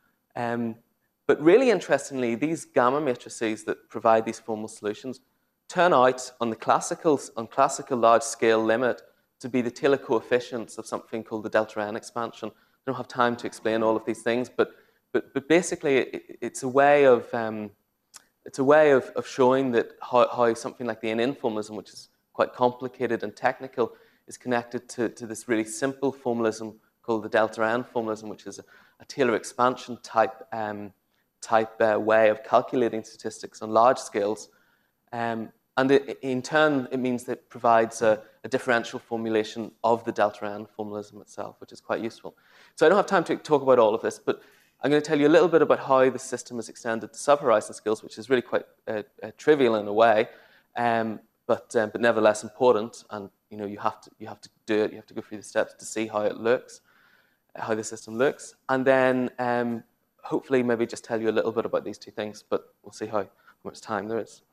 Um, but really interestingly, these gamma matrices that provide these formal solutions turn out on the classical, on classical large-scale limit to be the Taylor coefficients of something called the delta n expansion. I don't have time to explain all of these things, but, but, but basically it, it's a way of, um, it's a way of, of showing that how, how something like the N N formalism, which is quite complicated and technical, is connected to, to this really simple formalism called the delta n formalism, which is a, a Taylor expansion type, um, type uh, way of calculating statistics on large scales. Um, and it, in turn, it means that it provides a, a differential formulation of the delta n formalism itself, which is quite useful. So I don't have time to talk about all of this, but I'm going to tell you a little bit about how the system is extended to subhorizon scales, which is really quite uh, uh, trivial in a way, um, but, um, but nevertheless important. And you know, you have to you have to do it. You have to go through the steps to see how it looks, how the system looks, and then um, hopefully maybe just tell you a little bit about these two things. But we'll see how, how much time there is.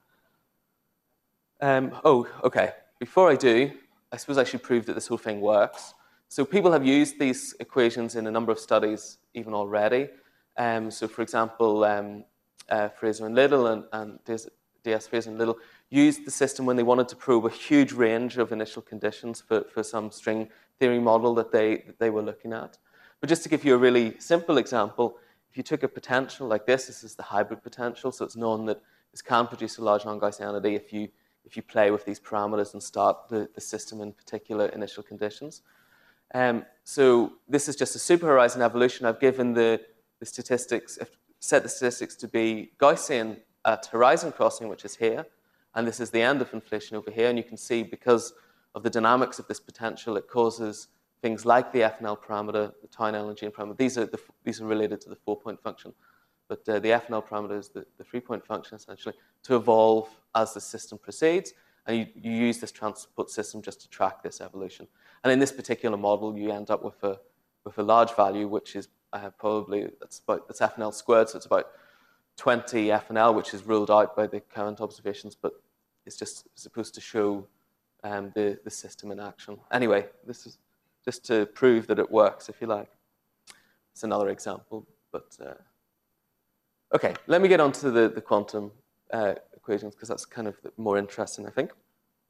Um, oh, okay. Before I do, I suppose I should prove that this whole thing works. So people have used these equations in a number of studies even already. Um, so for example, um, uh, Fraser and Little and, and D S Fraser and Little used the system when they wanted to probe a huge range of initial conditions for, for some string theory model that they, that they were looking at. But just to give you a really simple example, if you took a potential like this, this is the hybrid potential, so it's known that this can produce a large non-Gaussian entity if you, if you play with these parameters and start the, the system in particular initial conditions. Um, so this is just a superhorizon evolution. I've given the, the statistics, I've set the statistics to be Gaussian at horizon crossing, which is here, and this is the end of inflation over here. And you can see because of the dynamics of this potential, it causes things like the F N L parameter, the tau N and G parameter. These are, the, these are related to the four-point function. But uh, the F N L parameter is the, the three-point function, essentially, to evolve as the system proceeds. And you, you use this transport system just to track this evolution. And in this particular model, you end up with a, with a large value, which is uh, probably, that's, about, that's F N L squared, so it's about twenty F N L, which is ruled out by the current observations, but it's just supposed to show um, the, the system in action. Anyway, this is just to prove that it works, if you like. It's another example, but uh, okay, let me get on to the, the quantum uh, equations, because that's kind of more interesting, I think.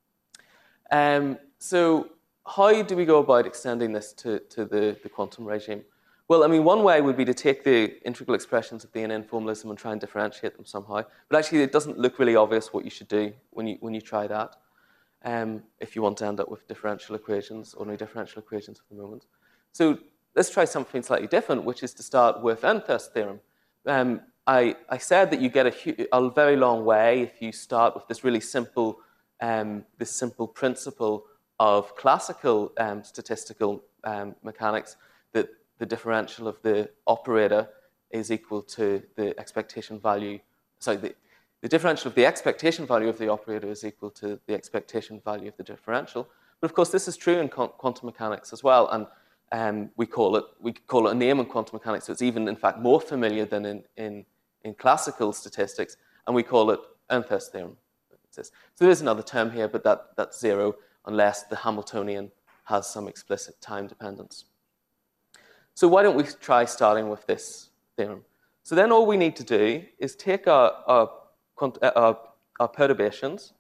Um, so how do we go about extending this to, to the, the quantum regime? Well, I mean, one way would be to take the integral expressions of the N N formalism and try and differentiate them somehow. But actually, it doesn't look really obvious what you should do when you, when you try that, um, if you want to end up with differential equations, ordinary differential equations for the moment. So let's try something slightly different, which is to start with Earnthurst theorem. Um, I, I said that you get a, a very long way if you start with this really simple, um, this simple principle of classical um, statistical um, mechanics, that the differential of the operator is equal to the expectation value. Sorry, the, the differential of the expectation value of the operator is equal to the expectation value of the differential. But of course, this is true in quantum mechanics as well, and um, we call it we call it a name in quantum mechanics. So it's even, in fact, more familiar than in in, in classical statistics, and we call it Earnthurst theorem. So there is another term here, but that that's zero unless the Hamiltonian has some explicit time dependence. So why don't we try starting with this theorem? So then all we need to do is take our, our, our, our perturbations.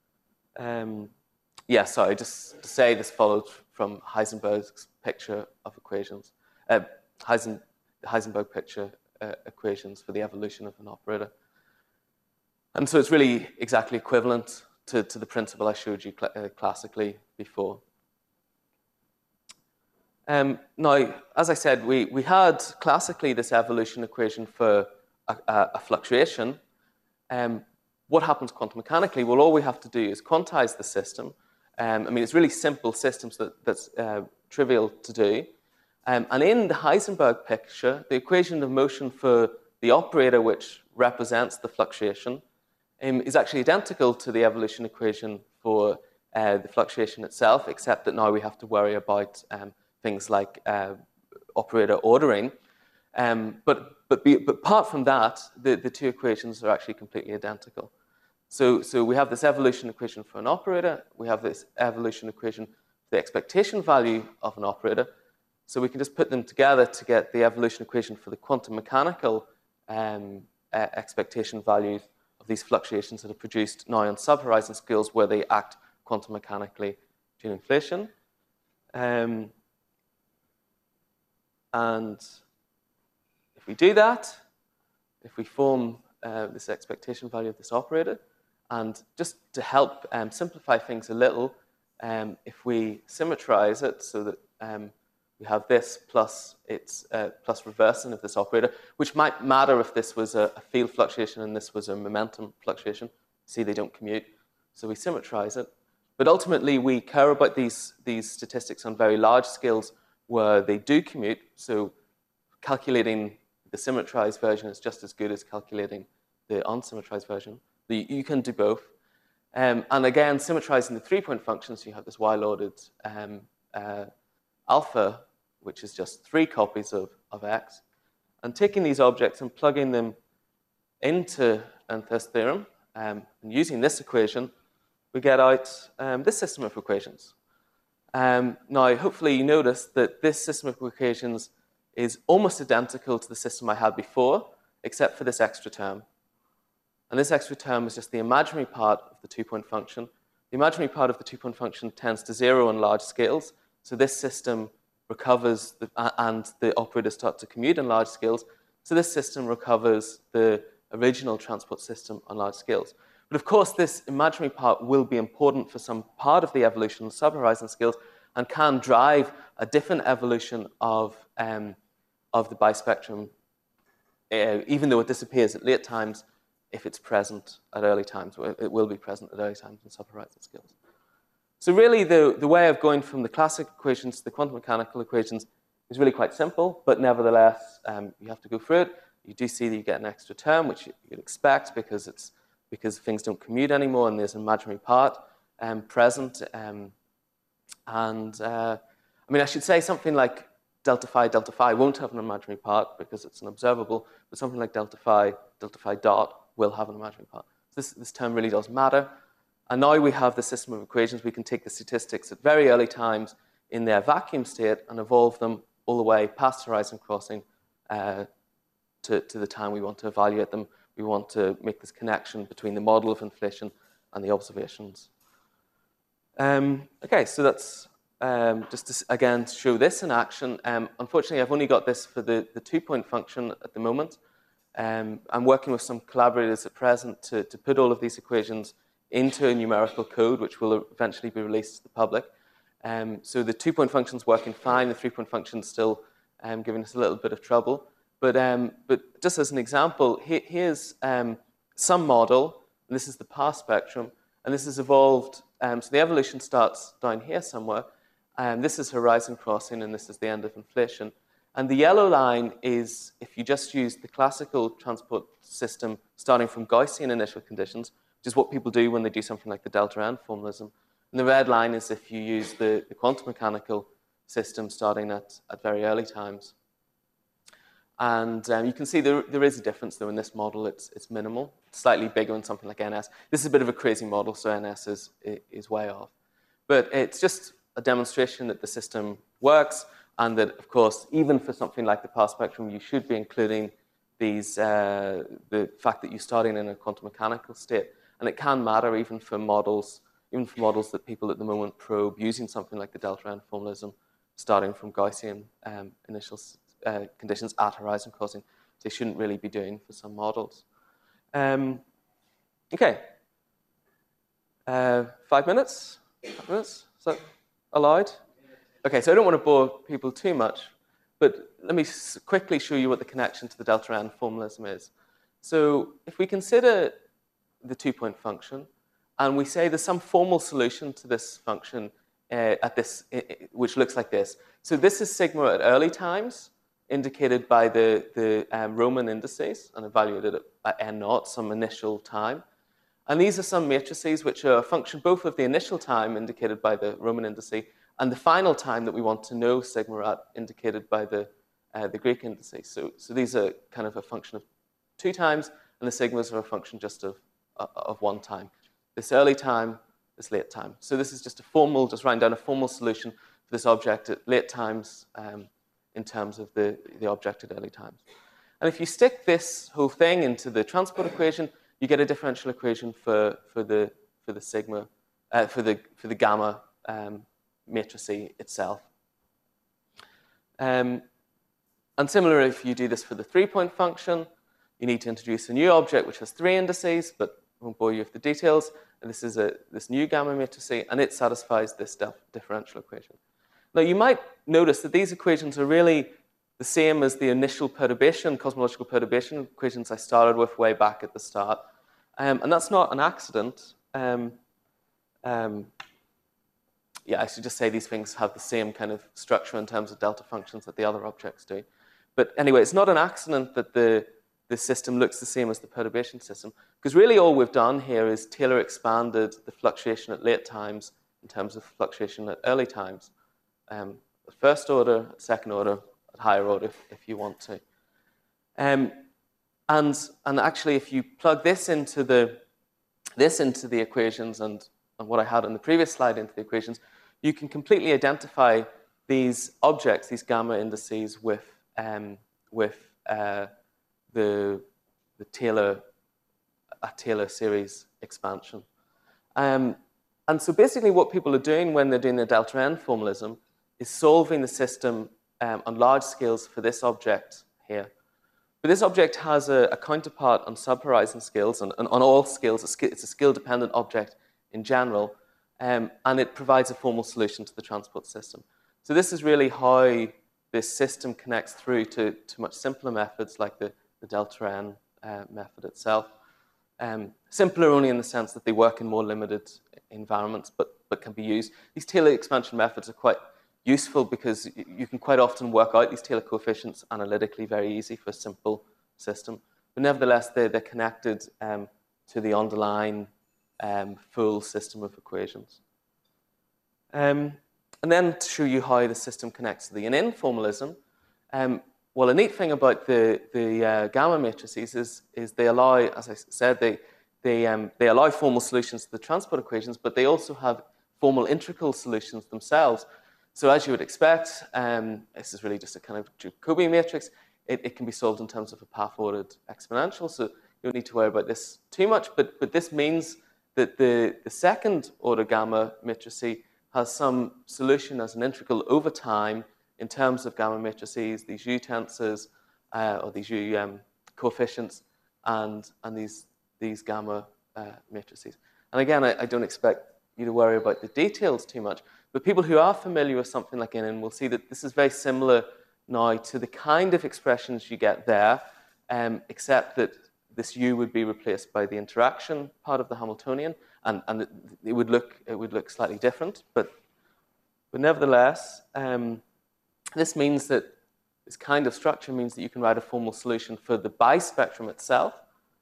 Um, yeah, sorry, just to say this followed from Heisenberg's picture of equations, uh, Heisen, Heisenberg picture uh, equations for the evolution of an operator. And so it's really exactly equivalent to, to the principle I showed you cl uh, classically before. Um, now, as I said, we, we had classically this evolution equation for a, a, a fluctuation. Um, what happens quantum mechanically? Well, all we have to do is quantize the system. Um, I mean, it's really simple systems that, that's uh, trivial to do. Um, and in the Heisenberg picture, the equation of motion for the operator, which represents the fluctuation, um, is actually identical to the evolution equation for uh, the fluctuation itself, except that now we have to worry about um, things like uh, operator ordering. Um, but, but, be, but apart from that, the, the two equations are actually completely identical. So, so we have this evolution equation for an operator. We have this evolution equation for the expectation value of an operator. So we can just put them together to get the evolution equation for the quantum mechanical um, uh, expectation values of these fluctuations that are produced now on sub-horizon scales where they act quantum mechanically during inflation. Um, and if we do that, if we form uh, this expectation value of this operator, and just to help um, simplify things a little, um, if we symmetrize it so that um, we have this plus its uh, plus reversing of this operator, which might matter if this was a, a field fluctuation and this was a momentum fluctuation. See, they don't commute, so we symmetrize it. But ultimately, we care about these, these statistics on very large scales where they do commute, so calculating the symmetrized version is just as good as calculating the unsymmetrized version. The, you can do both. Um, and again, symmetrizing the three-point function, so you have this y-loaded um, uh, alpha, which is just three copies of, of x, and taking these objects and plugging them into N-Thir's theorem, um, and using this equation, we get out um, this system of equations. Um, now, hopefully you notice that this system of equations is almost identical to the system I had before, except for this extra term. And this extra term is just the imaginary part of the two-point function. The imaginary part of the two-point function tends to zero on large scales, so this system recovers, the, uh, and the operators start to commute on large scales, so this system recovers the original transport system on large scales. But of course, this imaginary part will be important for some part of the evolution of sub-horizon scales and can drive a different evolution of, um, of the bispectrum, uh, even though it disappears at late times. If it's present at early times, it will be present at early times in sub-horizon scales. So really, the, the way of going from the classic equations to the quantum mechanical equations is really quite simple, but nevertheless, um, you have to go through it. You do see that you get an extra term, which you'd expect because, it's, because things don't commute anymore and there's an imaginary part um, present. Um, and uh, I mean, I should say something like delta phi, delta phi won't have an imaginary part because it's an observable, but something like delta phi, delta phi dot will have an imaginary part. So this, this term really does matter. And now we have the system of equations. We can take the statistics at very early times in their vacuum state and evolve them all the way past horizon crossing uh, to, to the time we want to evaluate them. We want to make this connection between the model of inflation and the observations. Um, okay, so that's um, just to, again, to show this in action. Um, unfortunately, I've only got this for the, the two-point function at the moment. Um, I'm working with some collaborators at present to, to put all of these equations into a numerical code, which will eventually be released to the public. Um, so the two-point function's working fine. The three-point function's still um, giving us a little bit of trouble. But, um, but just as an example, here, here's um, some model, and this is the past spectrum, and this has evolved. Um, so the evolution starts down here somewhere, and this is horizon crossing, and this is the end of inflation. And the yellow line is if you just use the classical transport system starting from Gaussian initial conditions, which is what people do when they do something like the delta N formalism. And the red line is if you use the, the quantum mechanical system starting at, at very early times. And um, you can see there, there is a difference, though, in this model. It's, it's minimal. It's slightly bigger in something like N S. This is a bit of a crazy model, so N S is, is way off. But it's just a demonstration that the system works, and that, of course, even for something like the past spectrum, you should be including these, uh, the fact that you're starting in a quantum mechanical state. And it can matter even for models, even for models that people at the moment probe using something like the delta N formalism, starting from Gaussian um, initial uh, conditions at horizon crossing. They shouldn't really be doing for some models. Um, okay. Uh, five minutes? Five minutes? Is that allowed? Okay, so I don't want to bore people too much, but let me quickly show you what the connection to the delta N formalism is. So if we consider the two-point function, and we say there's some formal solution to this function uh, at this, uh, which looks like this. So this is sigma at early times, indicated by the, the um, Roman indices, and evaluated at, at n naught, some initial time. And these are some matrices which are a function both of the initial time, indicated by the Roman indice, and the final time that we want to know sigma at, indicated by the, uh, the Greek indices. So, so these are kind of a function of two times, and the sigmas are a function just of, uh, of one time. This early time, this late time. So this is just a formal, just writing down a formal solution for this object at late times um, in terms of the, the object at early times. And if you stick this whole thing into the transport equation, you get a differential equation for, for, the, for the sigma, uh, for, the, for the gamma um, matrix itself. Um, and similarly, if you do this for the three-point function, you need to introduce a new object which has three indices, but I won't bore you with the details. And this is a, this new gamma matrix, and it satisfies this differential equation. Now, you might notice that these equations are really the same as the initial perturbation, cosmological perturbation equations I started with way back at the start. Um, and that's not an accident. Um, um, yeah, I should just say these things have the same kind of structure in terms of delta functions that the other objects do. But anyway, it's not an accident that the, the system looks the same as the perturbation system, because really all we've done here is Taylor expanded the fluctuation at late times in terms of fluctuation at early times. Um, at first order, at second order, at higher order, if, if you want to. Um, and, and actually, if you plug this into the, this into the equations and, and what I had on the previous slide into the equations, you can completely identify these objects, these gamma indices, with, um, with uh, the, the Taylor, a Taylor series expansion. Um, and so basically what people are doing when they're doing the delta n formalism is solving the system um, on large scales for this object here. But this object has a, a counterpart on subhorizon scales, and, and on all scales, it's a scale-dependent object in general, um, and it provides a formal solution to the transport system. So this is really how this system connects through to, to much simpler methods like the, the delta n uh, method itself. Um, simpler only in the sense that they work in more limited environments, but, but can be used. These Taylor expansion methods are quite useful because you can quite often work out these Taylor coefficients analytically very easy for a simple system. But nevertheless, they're, they're connected um, to the underlying um, full system of equations. Um, and then to show you how the system connects to the in-in formalism, um, well, a neat thing about the, the uh, gamma matrices is, is they allow, as I said, they, they, um, they allow formal solutions to the transport equations, but they also have formal integral solutions themselves. So as you would expect, um, this is really just a kind of Jacobi matrix. It, it can be solved in terms of a path-ordered exponential, so you don't need to worry about this too much. But, but this means that the, the second order gamma matrix has some solution as an integral over time in terms of gamma matrices, these U tensors, uh, or these U um, coefficients, and, and these, these gamma uh, matrices. And again, I, I don't expect you to worry about the details too much. But people who are familiar with something like in-in will see that this is very similar now to the kind of expressions you get there, um, except that this U would be replaced by the interaction part of the Hamiltonian, and, and it, it, would look, it would look slightly different. But, but nevertheless, um, this means that this kind of structure means that you can write a formal solution for the bispectrum itself.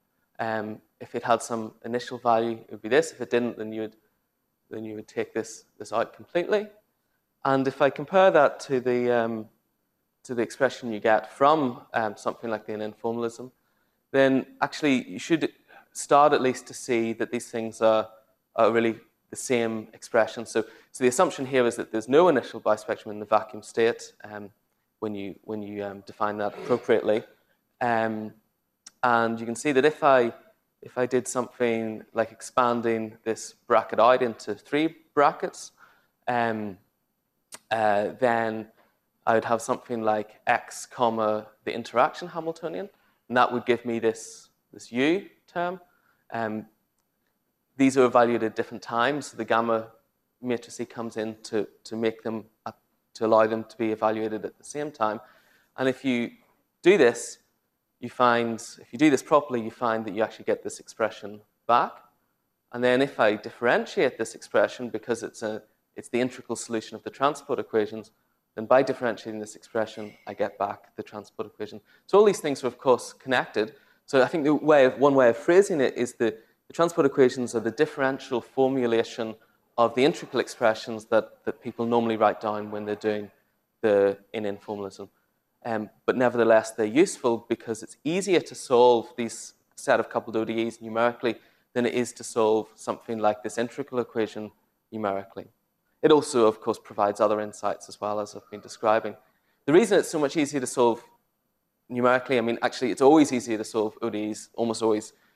Um, if it had some initial value, it would be this. If it didn't, then you would then you would take this, this out completely. And if I compare that to the, um, to the expression you get from um, something like the in-in formalism, then actually you should start at least to see that these things are, are really the same expression. So, so the assumption here is that there's no initial bispectrum in the vacuum state um, when you, when you um, define that appropriately. Um, and you can see that if I If I did something like expanding this bracket out into three brackets, um, uh, then I would have something like x comma the interaction Hamiltonian, and that would give me this, this U term. Um, these are evaluated at different times, so the gamma matrix comes in to, to make them, uh, to allow them to be evaluated at the same time. And if you do this, you find, if you do this properly, you find that you actually get this expression back. And then if I differentiate this expression, because it's, a, it's the integral solution of the transport equations, then by differentiating this expression, I get back the transport equation. So all these things are, of course, connected. So I think the way of, one way of phrasing it is that the transport equations are the differential formulation of the integral expressions that, that people normally write down when they're doing the in-in formalism. Um, but nevertheless, they're useful because it's easier to solve these set of coupled O D Es numerically than it is to solve something like this integral equation numerically. It also, of course, provides other insights as well, as I've been describing. The reason it's so much easier to solve numerically, I mean, actually, it's always easier to solve O D Es, almost always,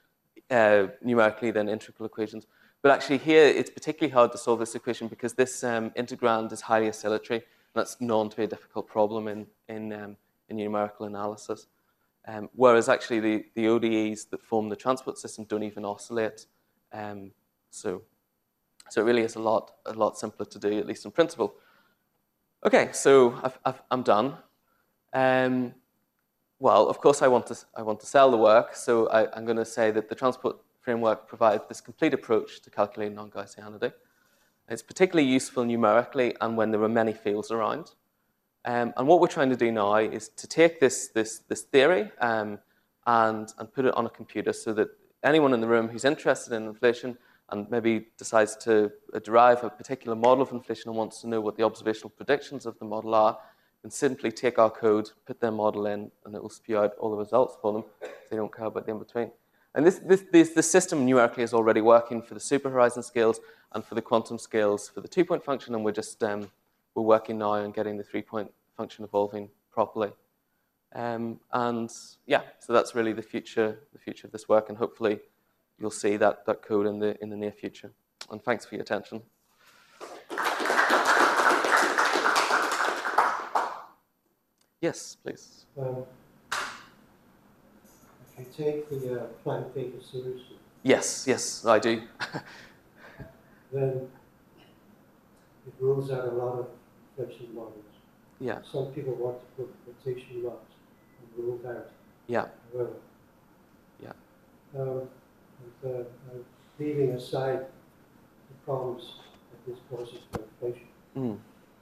uh, numerically than integral equations. But actually here, it's particularly hard to solve this equation because this um, integrand is highly oscillatory. And that's known to be a difficult problem in, in, um, in numerical analysis. Um, whereas actually the, the O D Es that form the transport system don't even oscillate. Um, so, so it really is a lot, a lot simpler to do, at least in principle. Okay, so I've, I've, I'm done. Um, well, of course I want to, I want to sell the work, so I, I'm going to say that the transport framework provides this complete approach to calculating non-Gaussianity. It's particularly useful numerically and when there are many fields around. Um, and what we're trying to do now is to take this, this, this theory um, and, and put it on a computer so that anyone in the room who's interested in inflation and maybe decides to uh, derive a particular model of inflation and wants to know what the observational predictions of the model are, can simply take our code, put their model in, and it will spew out all the results for them. So they don't care about the in-between. And this, this, this, this system numerically is already working for the super horizon scales and for the quantum scales for the two-point function, and we're just um, we're working now on getting the three-point function evolving properly. Um, and yeah, so that's really the future, the future of this work, and hopefully you'll see that, that code in the, in the near future. And thanks for your attention. Yes, please. Um, if you take the uh, Planck data seriously, Yes, yes, I do. then it rules out a lot of inflation models. Yeah, Some people want to put rotation marks and rule out. yeah, However, yeah. um, and, uh, uh, leaving aside the problems that this causes for inflation, Mm.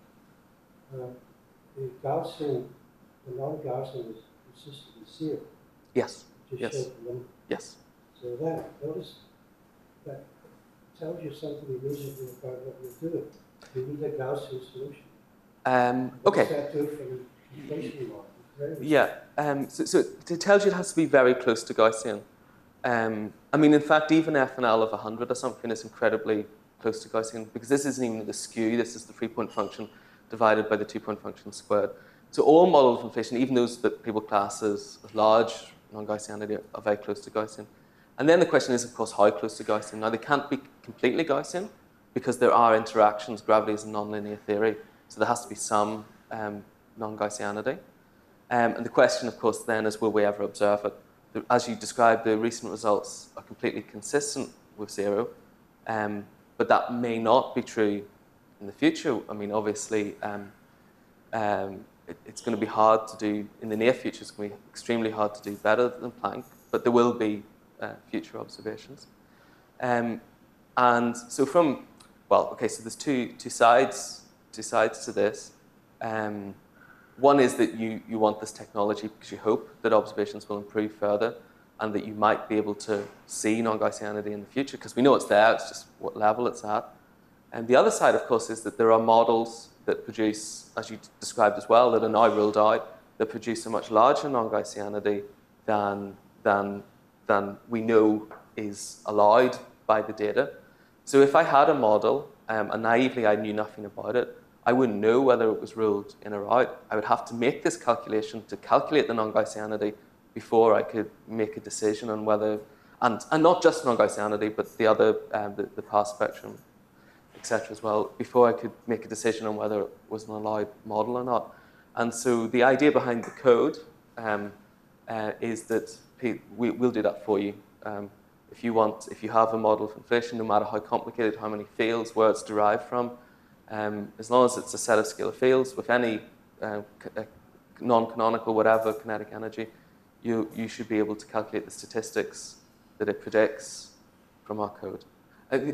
uh, the Gaussian, the non-Gaussian is consistently zero. Yes, Just yes, showed the number. yes. So that, notice, that tells you something immediately about what you're doing. You need a Gaussian solution. Um, What does okay, that do for the inflation model? Very yeah. Um, so, so it tells you it has to be very close to Gaussian. Um, I mean, in fact, even F N L of one hundred or something is incredibly close to Gaussian because this isn't even the skew. This is the three-point function divided by the two-point function squared. So all models of inflation, even those that people class as large non-Gaussianity, are very close to Gaussian. And then the question is, of course, how close to Gaussian? Now, they can't be completely Gaussian because there are interactions. Gravity is a nonlinear theory, so there has to be some um, non-Gaussianity. Um, and the question, of course, then is, will we ever observe it? The, as you described, the recent results are completely consistent with zero, um, but that may not be true in the future. I mean, obviously, um, um, it, it's going to be hard to do, in the near future, it's going to be extremely hard to do better than Planck, but there will be uh, future observations. Um, and so from, well, okay, so there's two, two sides, two sides to this. Um, one is that you, you want this technology because you hope that observations will improve further and that you might be able to see non-Gaussianity in the future because we know it's there, it's just what level it's at. And the other side, of course, is that there are models that produce, as you described as well, that are now ruled out, that produce a much larger non-Gaussianity than, than, than we know is allowed by the data. So if I had a model, um, and naively I knew nothing about it, I wouldn't know whether it was ruled in or out. I would have to make this calculation to calculate the non-Gaussianity before I could make a decision on whether, and, and not just non-Gaussianity, but the other, um, the, the path spectrum, et cetera as well, before I could make a decision on whether it was an allowed model or not. And so the idea behind the code um, uh, is that we, we'll do that for you. Um, if you want, if you have a model of inflation, no matter how complicated, how many fields, where it's derived from, um, as long as it's a set of scalar fields with any uh, non-canonical, whatever, kinetic energy, you, you should be able to calculate the statistics that it predicts from our code. Uh, The,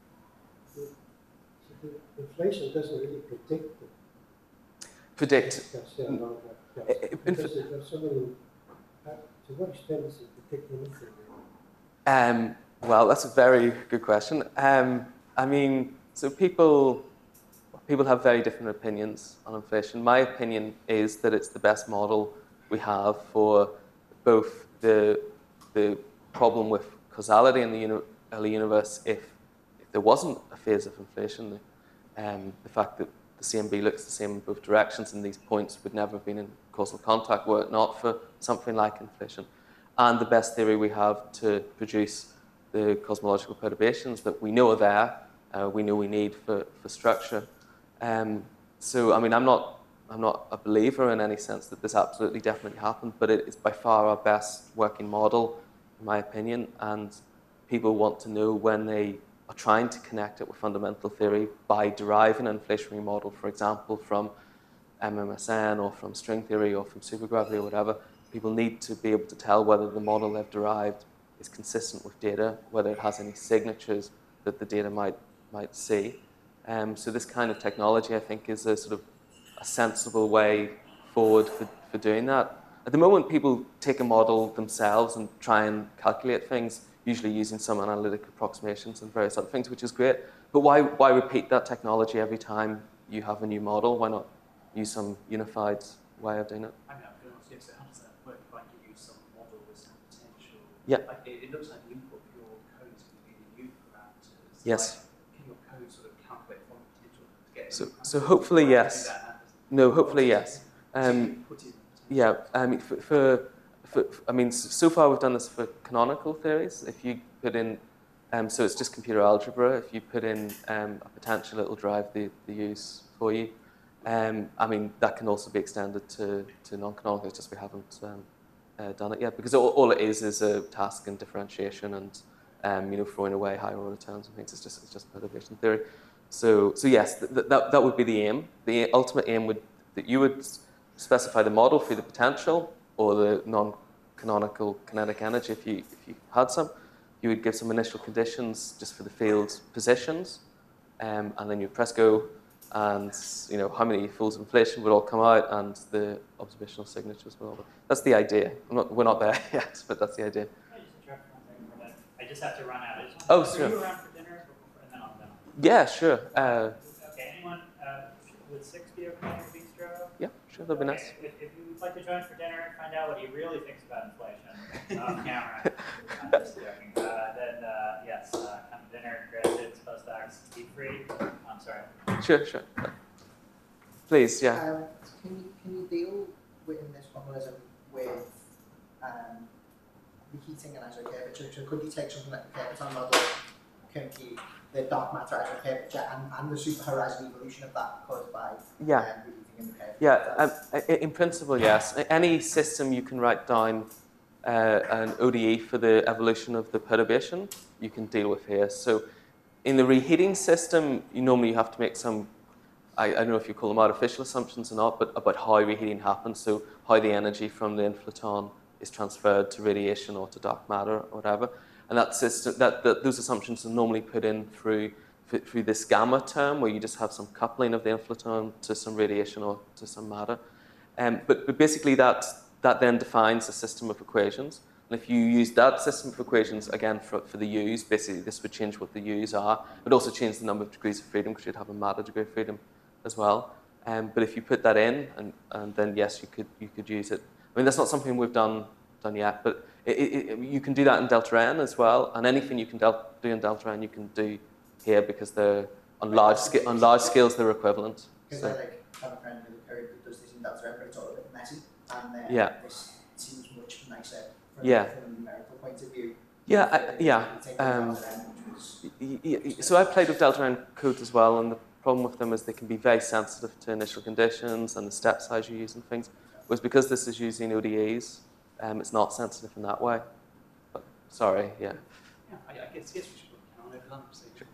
the inflation doesn't really predict it. predict. That's, yeah, no, that, Uh, that's, in- because there's so many, uh, to what extent is it predicting anything? Um, well, that's a very good question. Um, I mean, so people, people have very different opinions on inflation. My opinion is that it's the best model we have for both the, the problem with causality in the uni early universe if, if there wasn't a phase of inflation, the, um, the fact that the C M B looks the same in both directions and these points would never have been in causal contact were it not for something like inflation. And the best theory we have to produce the cosmological perturbations that we know are there, uh, we know we need for, for structure. Um, so, I mean, I'm not, I'm not a believer in any sense that this absolutely definitely happened, but it is by far our best working model, in my opinion, and people want to know when they are trying to connect it with fundamental theory by deriving an inflationary model, for example, from M M S N or from string theory or from supergravity or whatever. People need to be able to tell whether the model they've derived is consistent with data, whether it has any signatures that the data might, might see. Um, so this kind of technology, I think, is a sort of a sensible way forward for, for doing that. At the moment, people take a model themselves and try and calculate things, usually using some analytic approximations and various other things, which is great. But why, why repeat that technology every time you have a new model? Why not use some unified way of doing it? I mean, I'm going to ask you, so how does that work if I give you some model with some potential? Yeah. Like, it, it looks like the input of your code is going to be the U parameters. Yes. Like, can your code sort of calculate what potential to get? So, new so parameters? hopefully, Or how do you yes. do that? No, hopefully, yes. So Um, you put in potential. Yeah, I mean, for, for, for, I mean, so far we've done this for canonical theories. If you put in, um, so it's just computer algebra. If you put in um, a potential, it'll drive the, the use for you. Um, I mean, that can also be extended to, to non-canonical. It's just we haven't um, uh, done it yet because all, all it is is a task in differentiation and um, you know, throwing away higher order terms and things. It's just it's just perturbation theory. So so yes, th that that would be the aim. The ultimate aim would that you would specify the model for the potential or the non-canonical kinetic energy if you, if you had some. You would give some initial conditions just for the field positions, um, and then you'd press go, and you know how many folds of inflation would all come out, and the observational signatures would all. That's the idea. I'm not, we're not there yet, but that's the idea. I just interrupt one thing for that. I just have to run out. I just want Oh, to, sure. Are you around for dinner before, and then I'll done. Yeah, sure. Uh, Okay, anyone, uh, would six be okay for Bistro? yeah, sure, that'd be Okay, nice. If, if you'd like to join for dinner and find out what he really thinks about inflation off camera, I'm just joking. Uh, then, uh, yes, uh, come to dinner, graduates, postdocs, eat free. I'm sorry. Sure, sure. Please, yeah. Um, can you can you deal within this formalism with um, reheating and isocurvature? So could you take something like the Curvaton model, compute the dark matter isocurvature and, and the super horizon evolution of that caused by Yeah. um, reheating in the curve? Yeah, um, i- in principle, yes. Any system you can write down uh, an O D E for the evolution of the perturbation, you can deal with here. So in the reheating system, you normally have to make some, I, I don't know if you call them artificial assumptions or not, but about how reheating happens, so how the energy from the inflaton is transferred to radiation or to dark matter or whatever. And that system, that, that those assumptions are normally put in through through this gamma term, where you just have some coupling of the inflaton to some radiation or to some matter. Um, but, but basically that, that then defines a system of equations. And if you use that system of equations, again, for, for the U's, basically this would change what the U's are, but also change the number of degrees of freedom, because you'd have a matter degree of freedom as well. Um, but if you put that in, and, and then yes, you could, you could use it. I mean, that's not something we've done, done yet, but it, it, it, you can do that in delta N as well, and anything you can del do in delta N, you can do here, because they're on large, sca on large scales, they're equivalent. Because So. I like have a friend with a code that does this in delta N, but it's all a bit messy, and then Yeah. this seems much nicer from, Yeah. from a numerical point of view. Yeah, I, yeah. Um, y y so I played with delta N code as well, and the problem with them is they can be very sensitive to initial conditions and the step size you use and things. Whereas because this is using O D Es, um, it's not sensitive in that way. But sorry, yeah. Yeah, I, I guess, guess we should put a calendar conversation.